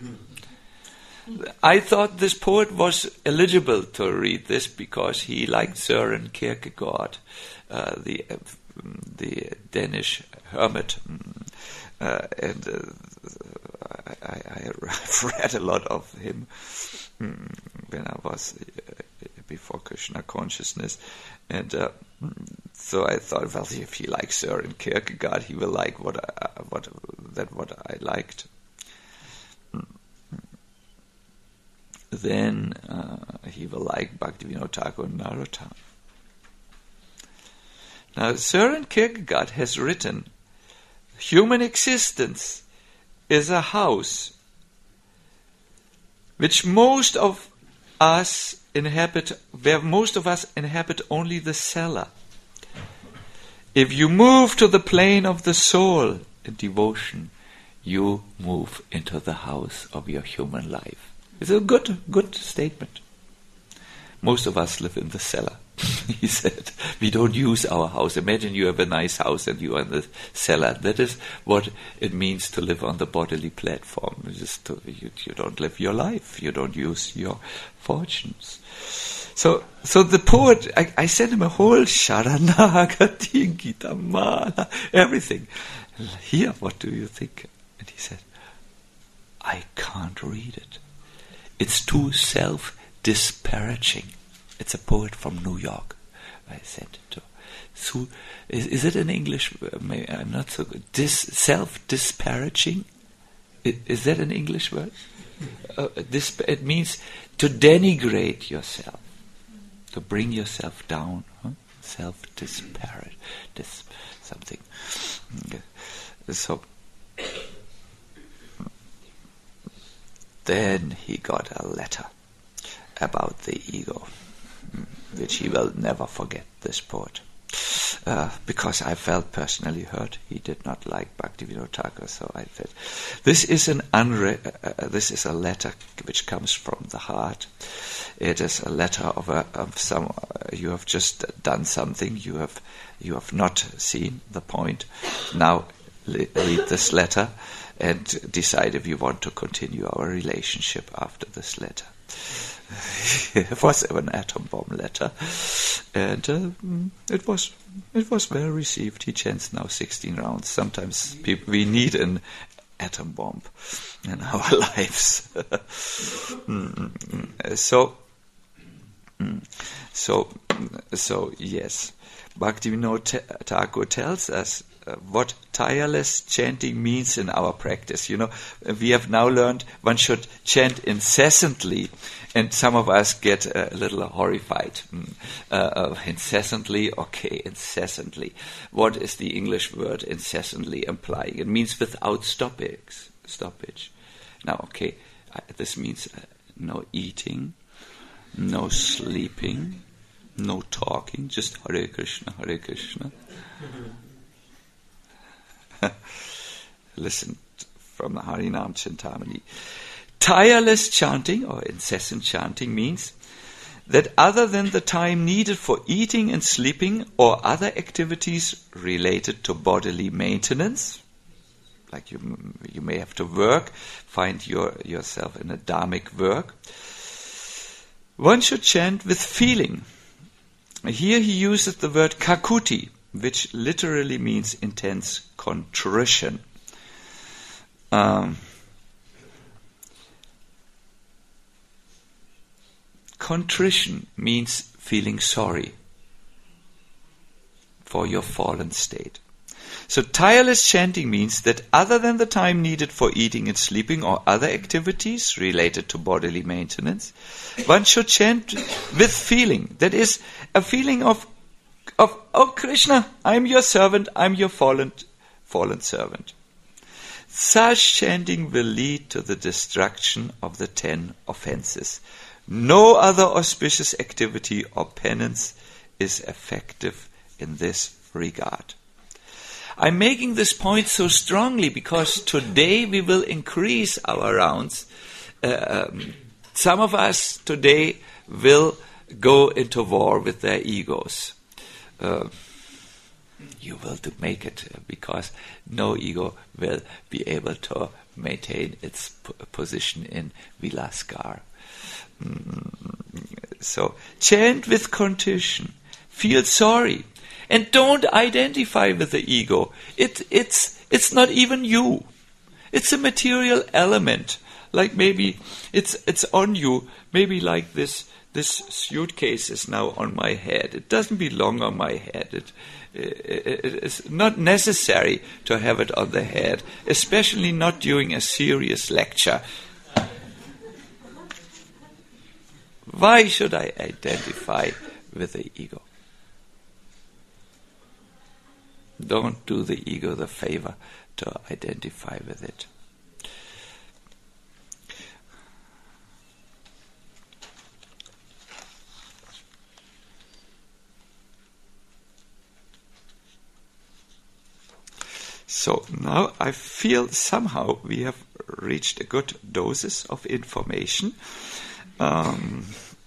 I thought this poet was eligible to read this because he liked Søren Kierkegaard, uh, the uh, the Danish hermit, uh, and uh, I, I, I've read a lot of him when I was uh, before Krishna consciousness, and uh, so I thought, well, if he likes Søren Kierkegaard, he will like what I, what that what I liked. Then uh, he will like Bhaktivinoda Thakur and Narottam. Now, Søren Kierkegaard has written, human existence is a house which most of us inhabit, where most of us inhabit only the cellar. If you move to the plane of the soul in devotion, you move into the house of your human life. It's a good, good statement. Most of us live in the cellar. He said, we don't use our house. Imagine you have a nice house and you are in the cellar. That is what it means to live on the bodily platform. Just to, you, you don't live your life. You don't use your fortunes. So, so the poet, I, I sent him a whole Sharanagati, Gita Mala, everything. Here, what do you think? And he said, I can't read it. It's too self-disparaging. It's a poet from New York. I said it to. So, is, is it in English? I'm not so good. Dis, self-disparaging? Is, is that an English word? Uh, this, it means to denigrate yourself, to bring yourself down. Huh? Self-disparage. Dis, something. So. Then he got a letter about the ego, which he will never forget, this poet. Uh, because I felt personally hurt. He did not like Bhaktivinoda Thakur, so I said, this is an unre- uh, this is a letter which comes from the heart. It is a letter of a, of some. Uh, you have just done something. You have you have not seen the point. Now li- read this letter and decide if you want to continue our relationship after this letter. It was an atom bomb letter, and uh, it was it was well received. He chants now sixteen rounds. Sometimes people, we need an atom bomb in our lives. so, so, so yes, Bhaktivinoda Thakur tells us uh, what tireless chanting means in our practice. You know, we have now learned one should chant incessantly, and some of us get a little horrified. Mm. Uh, uh, incessantly, okay, incessantly. What is the English word incessantly implying? It means without stoppage. Stoppage. Now, okay, uh, this means uh, no eating, no sleeping, no talking, just Hare Krishna, Hare Krishna. Listen from the Harinam Chintamani. Tireless chanting or incessant chanting means that other than the time needed for eating and sleeping or other activities related to bodily maintenance, like you you may have to work, find your yourself in a dharmic work, one should chant with feeling. Here he uses the word kakuti, which literally means intense contrition. Um, contrition means feeling sorry for your fallen state. So tireless chanting means that other than the time needed for eating and sleeping or other activities related to bodily maintenance, one should chant with feeling. That is a feeling of, of oh Krishna, I'm your servant, I'm your fallen, fallen servant. Such chanting will lead to the destruction of the ten offenses. No other auspicious activity or penance is effective in this regard. I'm making this point so strongly because today we will increase our rounds. Uh, um, some of us today will go into war with their egos. Uh, you will to make it uh, because no ego will be able to maintain its p- position in Vilaskar. Mm, so chant with contrition, feel sorry. And don't identify with the ego. It, it's, it's not even you. It's a material element. Like maybe it's, it's on you. Maybe like this, this suitcase is now on my head. It doesn't belong on my head. It, it, it is not necessary to have it on the head, especially not during a serious lecture. Why should I identify with the ego? Don't do the ego the favor to identify with it. So now I feel somehow we have reached a good doses of information. Um,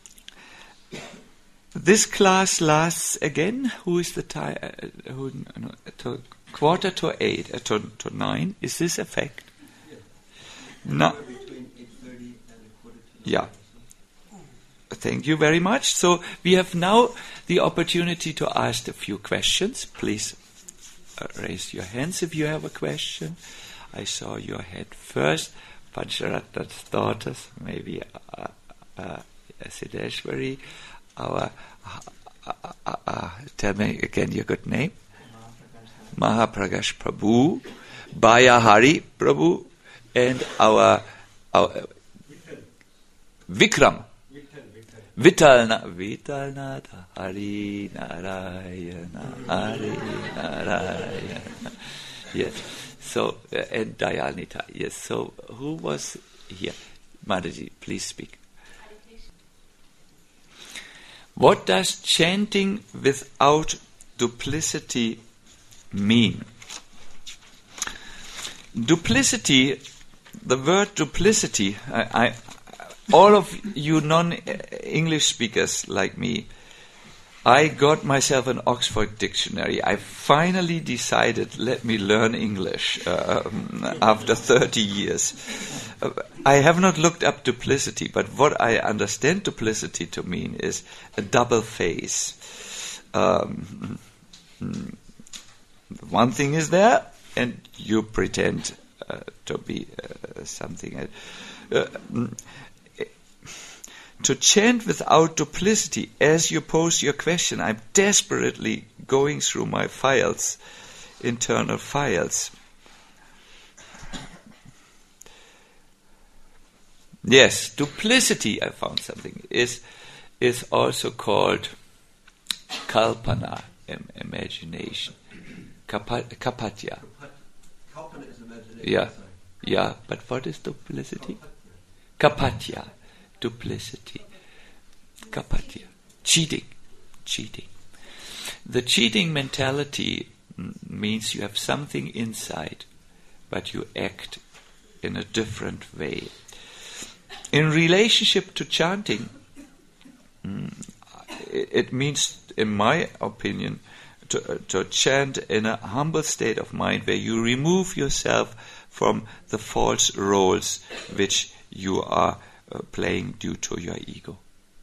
This class lasts again. Who is the time? Uh, who, no, to quarter to eight, uh, to, to nine. Is this a fact? Yes. No. Between eight thirty and a quarter to yeah. Thank you very much. So we have now the opportunity to ask a few questions. Please uh, raise your hands if you have a question. I saw your head first. Pancharatna's daughters, maybe uh, uh, Siddheshwari. Our, uh, uh, uh, tell me again your good name. Mahaprakash Prabhu, Baya Hari Prabhu, and our, our uh, Vikram. Vitalna, Vitalnatha, Hari Narayana, Hari Narayana. Yes. So, uh, and Dayanita. Yes. So, who was here? Mataji, please speak. What does chanting without duplicity mean? Duplicity, the word duplicity, I, I, all of you non-English speakers like me, I got myself an Oxford dictionary. I finally decided, let me learn English uh, after thirty years. Uh, I have not looked up duplicity, but what I understand duplicity to mean is a double face. Um, one thing is there, and you pretend uh, to be uh, something else. Uh, To chant without duplicity, as you pose your question, I'm desperately going through my files internal files. Yes, duplicity, I found something, is is also called kalpana, im- imagination. Kapa- kapatya. Kalpana is imagination. Yeah, sorry. yeah, but what is duplicity? Kapatya, duplicity. Kapatya, cheating, cheating. The cheating mentality mm, means you have something inside, but you act in a different way. In relationship to chanting, mm, it, it means, in my opinion, to, uh, to chant in a humble state of mind where you remove yourself from the false roles which you are uh, playing due to your ego.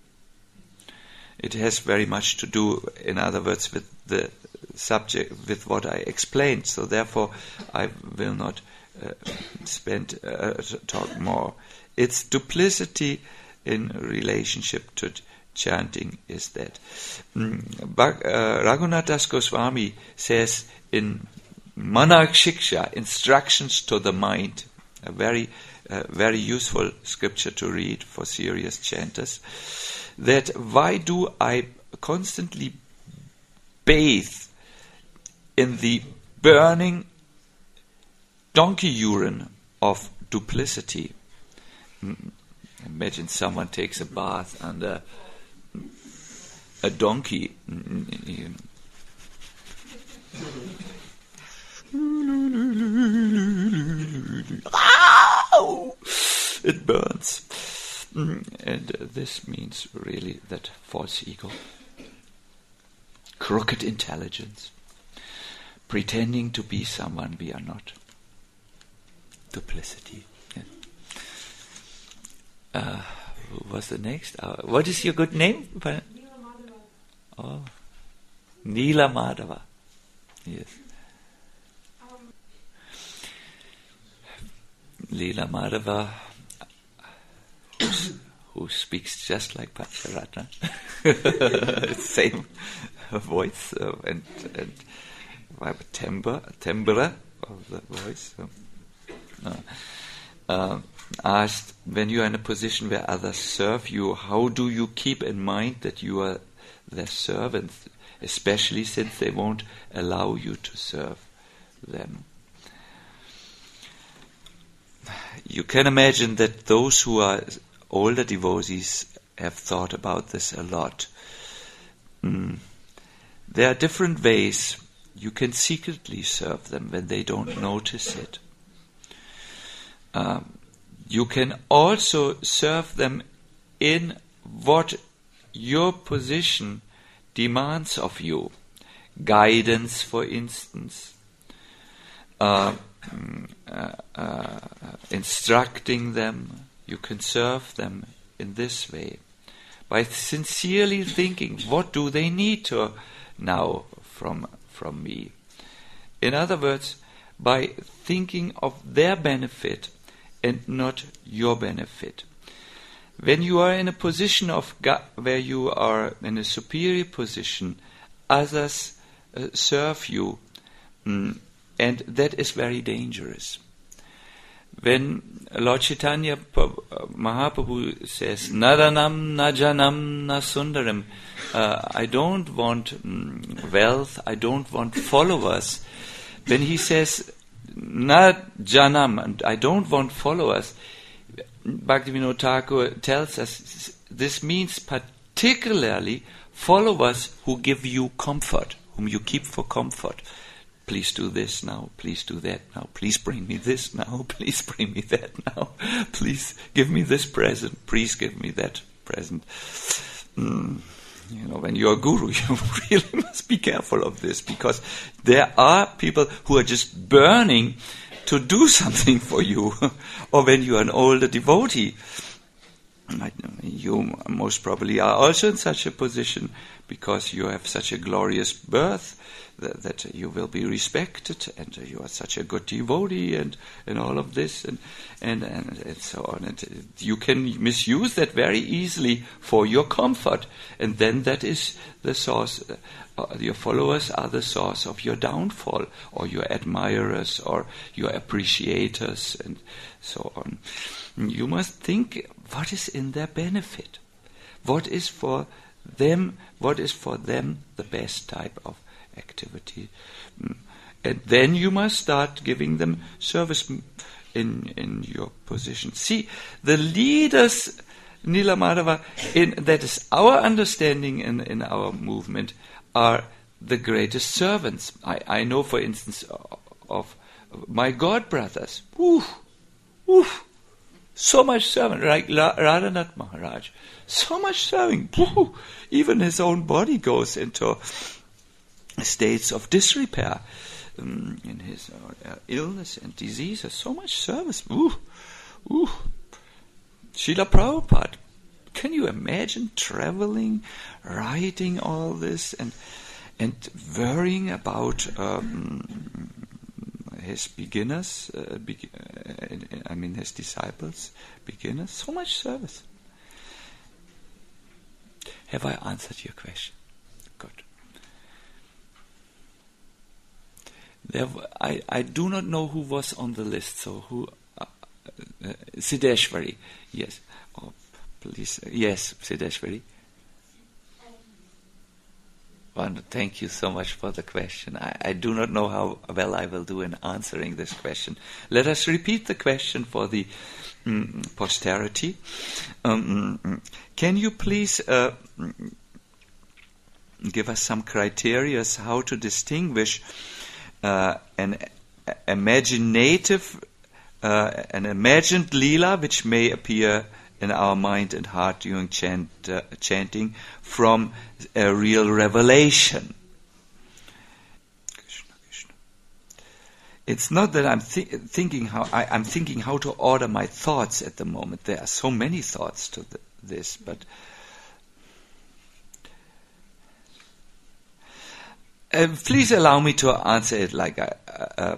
It has very much to do, in other words, with the subject, with what I explained. So therefore, I will not uh, spend uh, talk more. Its duplicity in relationship to ch- chanting is that. Mm, Bhag- uh, Raghunath Das Goswami says in Manak Shiksha, Instructions to the Mind, a very, uh, very useful scripture to read for serious chanters, that why do I constantly bathe in the burning donkey urine of duplicity? Imagine someone takes a bath under a donkey. It burns. And uh, this means really that false ego, crooked intelligence, pretending to be someone we are not. Duplicity. Yeah. Uh, who was the next? Uh, what is your good name? Neela Madhava. Oh, Neela Madhava. Yes. Um, Leela Madhava, who speaks just like Pancharatna. Same voice uh, and, and timbre, timbre of the voice. So, uh, uh, asked, when you are in a position where others serve you, how do you keep in mind that you are their servants, especially since they won't allow you to serve them? You can imagine that those who are older devotees have thought about this a lot. Mm. There are different ways you can secretly serve them when they don't notice it. Um, you can also serve them in what your position demands of you. Guidance, for instance. Uh, uh, uh, instructing them. You can serve them in this way. By sincerely thinking, what do they need to now from, from me? In other words, by thinking of their benefit and not your benefit. When you are in a position of gu- where you are in a superior position, others uh, serve you, mm, and that is very dangerous. When Lord Chaitanya Mahaprabhu says, Naranam Najanam Nasundaram, uh, I don't want mm, wealth, I don't want followers. When he says, Najanam, and I don't want followers, Bhaktivinoda Thakur tells us this means particularly followers who give you comfort, whom you keep for comfort. Please do this now, please do that now, please bring me this now, please bring me that now, please give me this present, please give me that present. Mm. You know, when you're a guru, you really must be careful of this, because there are people who are just burning to do something for you. Or when you are an older devotee, You most probably are also in such a position because you have such a glorious birth that, that you will be respected, and you are such a good devotee, and, and all of this, and and, and and so on. And you can misuse that very easily for your comfort, and then that is the source. Uh, your followers are the source of your downfall, or your admirers, or your appreciators, and so on. You must think what is in their benefit, what is for them, what is for them the best type of activity, and then you must start giving them service in in your position. See, the leaders, Nila Madhava, in that is our understanding in in our movement, are the greatest servants. I, I know, for instance, of, of my god brothers. Woo, woo, so much serving, like La, Radhanath Maharaj. So much serving. Woo, even his own body goes into states of disrepair um, in his uh, illness and diseases. So much service. Woo, woo. Srila Prabhupada. Can you imagine traveling, writing all this, and and worrying about um, his beginners? Uh, be- I mean, his disciples, beginners. So much service. Have I answered your question? Good. There, w- I I do not know who was on the list. So who? Uh, uh, Siddheshwari. Yes. Oh, please. Yes, Siddheshwari. Well, thank you so much for the question. I, I do not know how well I will do in answering this question. Let us repeat the question for the mm, posterity. Um, mm, can you please uh, give us some criteria as how to distinguish uh, an imaginative, uh, an imagined Leela which may appear in our mind and heart during chant, uh, chanting from a real revelation? Krishna, Krishna. It's not that I'm thi- thinking how I, I'm thinking how to order my thoughts at the moment. There are so many thoughts to the, this, but uh, please allow me to answer it like I. Uh,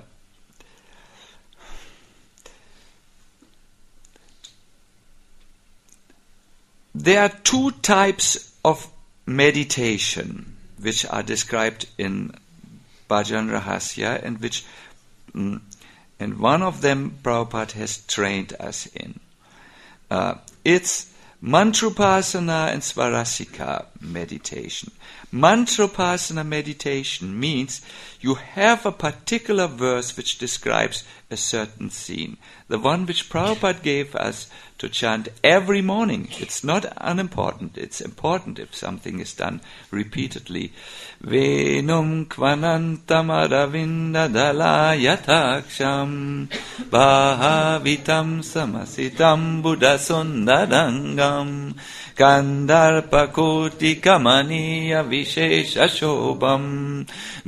There are two types of meditation which are described in Bhajan Rahasya, and which, mm, and one of them Prabhupada has trained us in. Uh, it's Mantrupasana and Svarasika meditation. Mantrupasana meditation means you have a particular verse which describes a certain scene. The one which Prabhupada gave us to chant every morning. It's not unimportant. It's important if something is done repeatedly. Venum kvanantam aravinda dala yataksham bhavitam samasitam buddha sundarangam kandarpa koti kamaniya vishesha shobham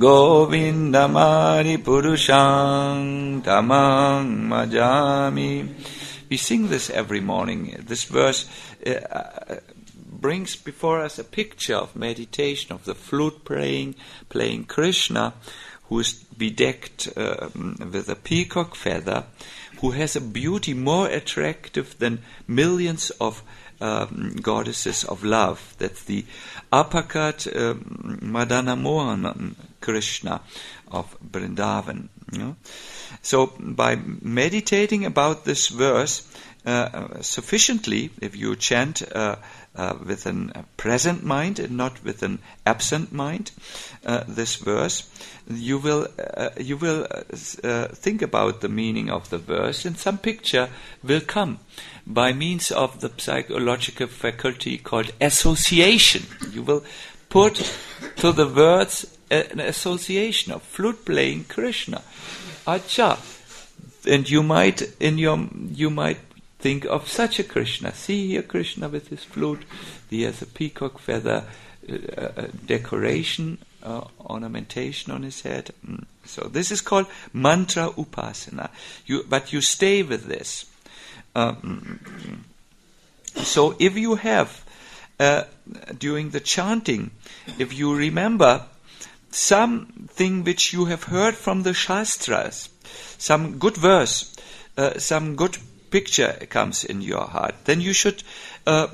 govindamari purusham tamang majami. We sing this every morning. This verse uh, brings before us a picture of meditation, of the flute playing, playing Krishna, who is bedecked uh, with a peacock feather, who has a beauty more attractive than millions of um, goddesses of love. That's the Apakat um, Madana Mohan Krishna of Vrindavan. You know? So by meditating about this verse uh, sufficiently, if you chant uh, uh, with a present mind and not with an absent mind, uh, this verse, you will uh, you will uh, think about the meaning of the verse, and some picture will come by means of the psychological faculty called association. You will put to the words an association of flute playing Krishna. Acha, and you might in your you might think of such a Krishna. See here, Krishna with his flute. He has a peacock feather uh, uh, decoration, uh, ornamentation on his head. Mm. So this is called mantra upasana. You, but you stay with this. Um, So if you have, uh, during the chanting, if you remember something which you have heard from the Shastras, some good verse, uh, some good picture comes in your heart, then you should uh,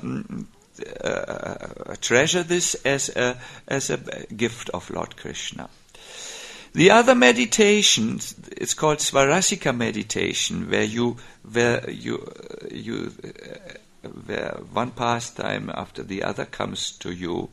uh, treasure this as a, as a gift of Lord Krishna. The other meditation, it's called Svarasika meditation, where you, where you, you, uh, where one pastime after the other comes to you,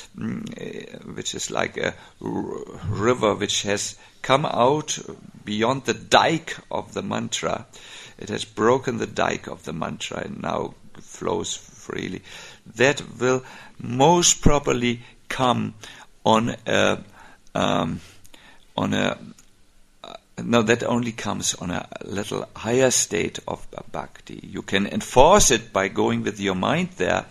mm, which is like a r- river which has come out beyond the dike of the mantra. It has broken the dike of the mantra and now flows freely. That will most probably come on a um, on a uh, no, that only comes on a little higher state of bhakti. You can enforce it by going with your mind there,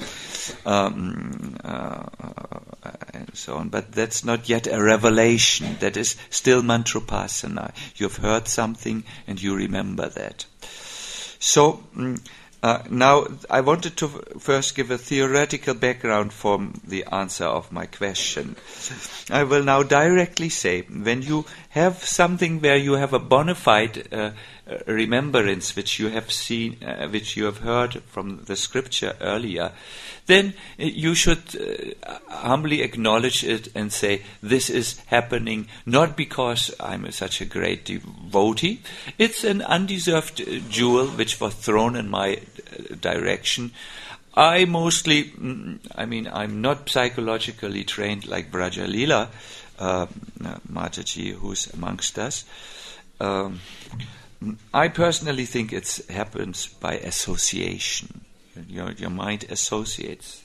um, uh, and so on. But that's not yet a revelation. That is still mantrapasana. You've heard something and you remember that. So mm, uh, now I wanted to f- first give a theoretical background for the answer of my question. I will now directly say, when you have something where you have a bona fide uh, uh, remembrance which you have seen, uh, which you have heard from the scripture earlier, then uh, you should uh, humbly acknowledge it and say, this is happening not because I'm such a great devotee. It's an undeserved uh, jewel which was thrown in my uh, direction. I mostly, I mean, I'm not psychologically trained like Braja Leela, uh, Mataji, who's amongst us. Um, I personally think it happens by association. Your, your mind associates.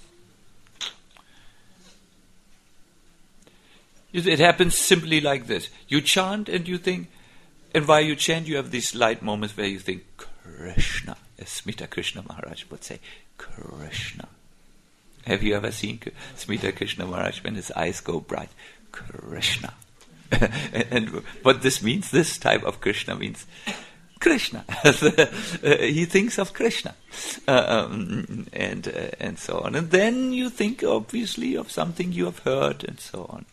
It happens simply like this. You chant and you think, and while you chant, you have these light moments where you think, Krishna, as Smita Krishna Maharaj would say, Krishna. Have you ever seen Smita Krishna Maharaj when his eyes go bright? Krishna. and, and what this means, this type of Krishna means Krishna. He thinks of Krishna. Uh, um, and uh, and so on. And then you think, obviously, of something you have heard and so on.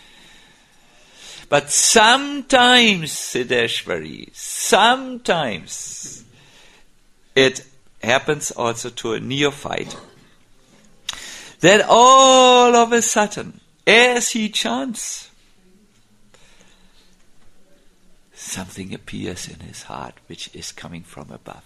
But sometimes, Siddheshwari, sometimes it happens also to a neophyte that all of a sudden, as he chants, something appears in his heart which is coming from above.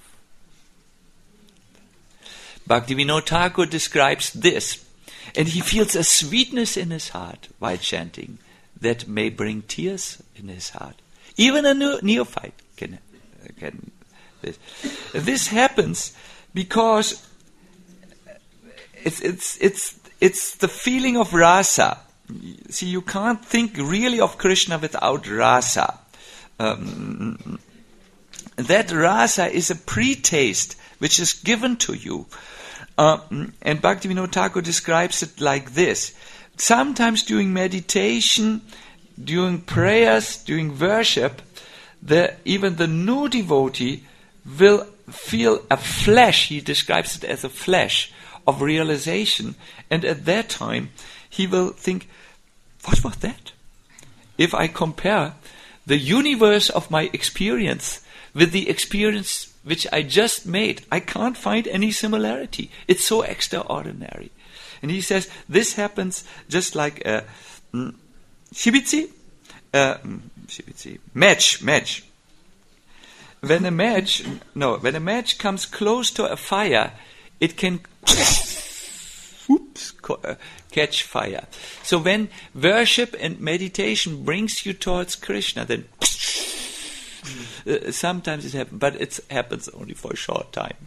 Bhaktivinoda Thakur describes this, and he feels a sweetness in his heart while chanting that may bring tears in his heart. Even a neophyte can can this. This happens because it's it's it's it's the feeling of rasa. See, you can't think really of Krishna without rasa. Um, that rasa is a pre-taste which is given to you. Uh, and Bhaktivinoda Thakur describes it like this. Sometimes during meditation, during prayers, during worship, the, even the new devotee will feel a flash, he describes it as a flash of realization, and at that time he will think, what was that? If I compare the universe of my experience with the experience which I just made, I can't find any similarity. It's so extraordinary. And he says, this happens just like a mm, shibitsi, uh, shibitsi, match, match. When a match, no, when a match comes close to a fire, it can whoops, catch fire. So when worship and meditation brings you towards Krishna, then uh, sometimes it happens, but it happens only for a short time.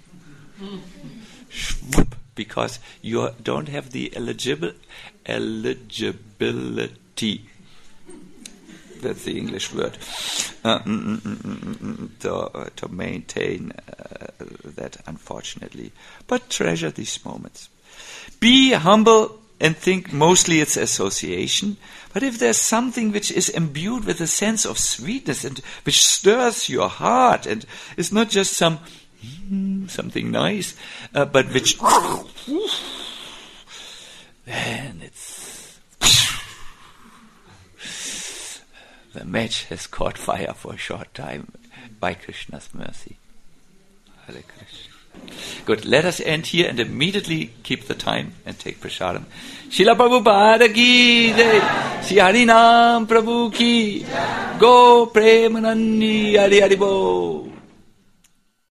Because you don't have the eligible eligibility. That's the English word. Uh, mm, mm, mm, mm, to, uh, to maintain uh, that, unfortunately. But treasure these moments. Be humble and think mostly it's association. But if there's something which is imbued with a sense of sweetness and which stirs your heart and is not just some something nice, uh, but which then it's the match has caught fire for a short time by Krishna's mercy. Hare Krishna. Good, let us end here and immediately keep the time and take prasadam. Srila Prabhupada ki jai, Shri Harinam Prabhu ki, Go Premanandi Hari Hari Bo.